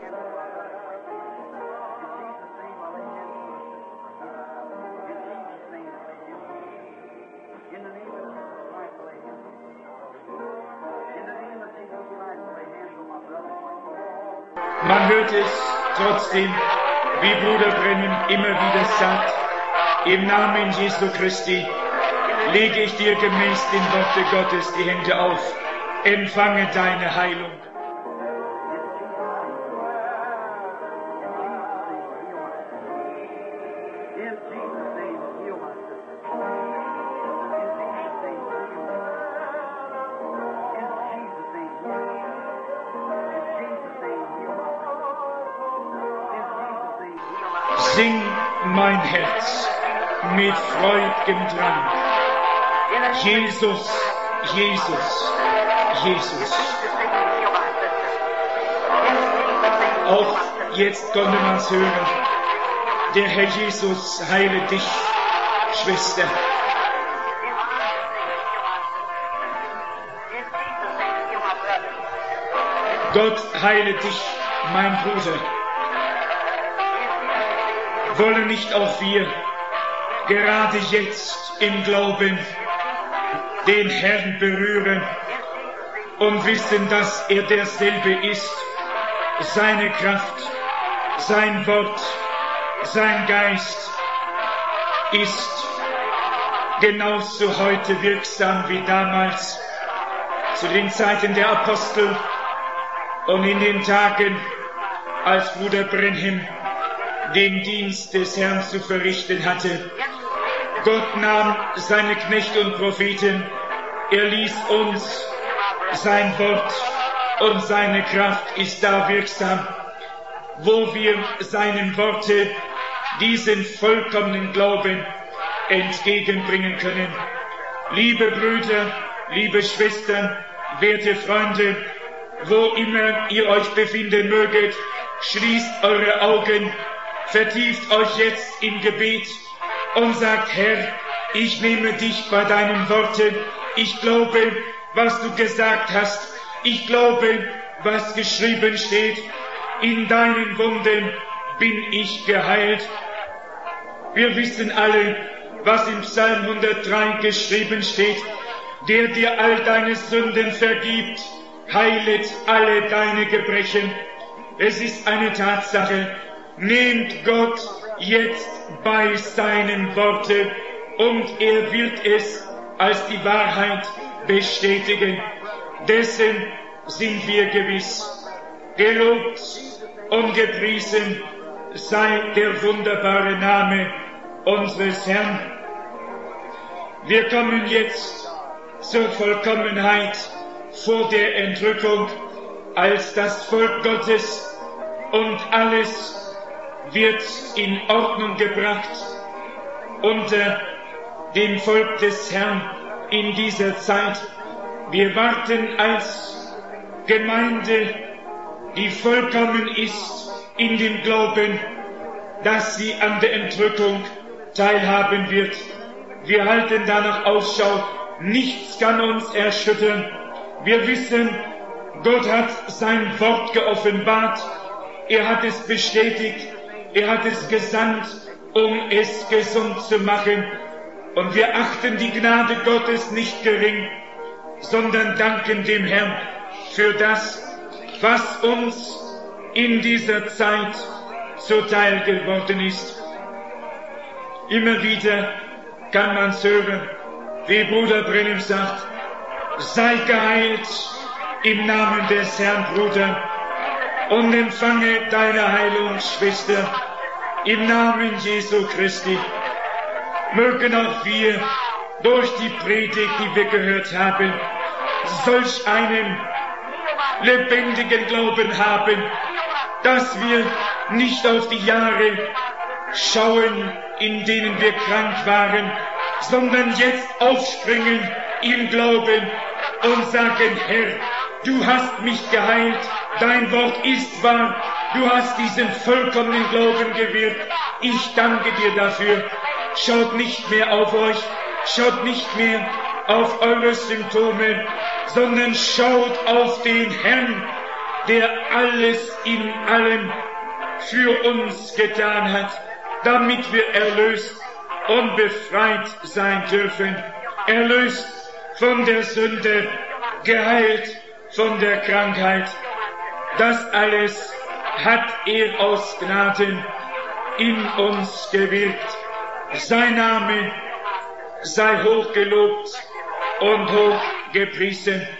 Man hört es trotzdem, wie Bruder Brennim immer wieder sagt, im Namen Jesu Christi lege ich dir gemäß dem Worte Gottes die Hände auf. Empfange deine Heilung. Sing, mein Herz, mit freudigem Drang. Jesus, Jesus, Jesus. Auch jetzt konnte man es hören. Der Herr Jesus heile dich, Schwester. Gott heile dich, mein Bruder. Wollen nicht auch wir gerade jetzt im Glauben den Herrn berühren und wissen, dass er derselbe ist, seine Kraft, sein Wort, sein Geist ist genauso heute wirksam wie damals zu den Zeiten der Apostel und in den Tagen, als Bruder Branham den Dienst des Herrn zu verrichten hatte. Gott nahm seine Knechte und Propheten, er ließ uns sein Wort und seine Kraft ist da wirksam, wo wir seinen Worte diesen vollkommenen Glauben entgegenbringen können. Liebe Brüder, liebe Schwestern, werte Freunde, wo immer ihr euch befinden möget, schließt eure Augen, vertieft euch jetzt im Gebet und sagt, Herr, ich nehme dich bei deinen Worten, ich glaube, was du gesagt hast, ich glaube, was geschrieben steht, in deinen Wunden bin ich geheilt. Wir wissen alle, was im Psalm 103 geschrieben steht, der dir all deine Sünden vergibt, heilet alle deine Gebrechen. Es ist eine Tatsache, nehmt Gott jetzt bei seinen Worten und er wird es als die Wahrheit bestätigen. Dessen sind wir gewiss. Gelobt und gepriesen sei der wunderbare Name unseres Herrn. Wir kommen jetzt zur Vollkommenheit vor der Entrückung als das Volk Gottes und alles wird in Ordnung gebracht unter dem Volk des Herrn in dieser Zeit. Wir warten als Gemeinde, die vollkommen ist in dem Glauben, dass sie an der Entrückung teilhaben wird. Wir halten danach Ausschau. Nichts kann uns erschüttern. Wir wissen, Gott hat sein Wort geoffenbart. Er hat es bestätigt. Er hat es gesandt, um es gesund zu machen. Und wir achten die Gnade Gottes nicht gering, sondern danken dem Herrn für das, was uns in dieser Zeit zuteil geworden ist. Immer wieder kann man's hören, wie Bruder Branham sagt, sei geheilt im Namen des Herrn, Bruder, und empfange deine Heilung, Schwester, im Namen Jesu Christi. Mögen auch wir durch die Predigt, die wir gehört haben, solch einen lebendigen Glauben haben, dass wir nicht auf die Jahre schauen, in denen wir krank waren, sondern jetzt aufspringen im Glauben und sagen, Herr, du hast mich geheilt, dein Wort ist wahr, du hast diesen vollkommenen Glauben gewirkt, ich danke dir dafür. Schaut nicht mehr auf euch, schaut nicht mehr auf eure Symptome, sondern schaut auf den Herrn, der alles in allem für uns getan hat, damit wir erlöst und befreit sein dürfen. Erlöst von der Sünde, geheilt von der Krankheit. Das alles hat er aus Gnaden in uns gewirkt. Sein Name sei hochgelobt und hochgepriesen.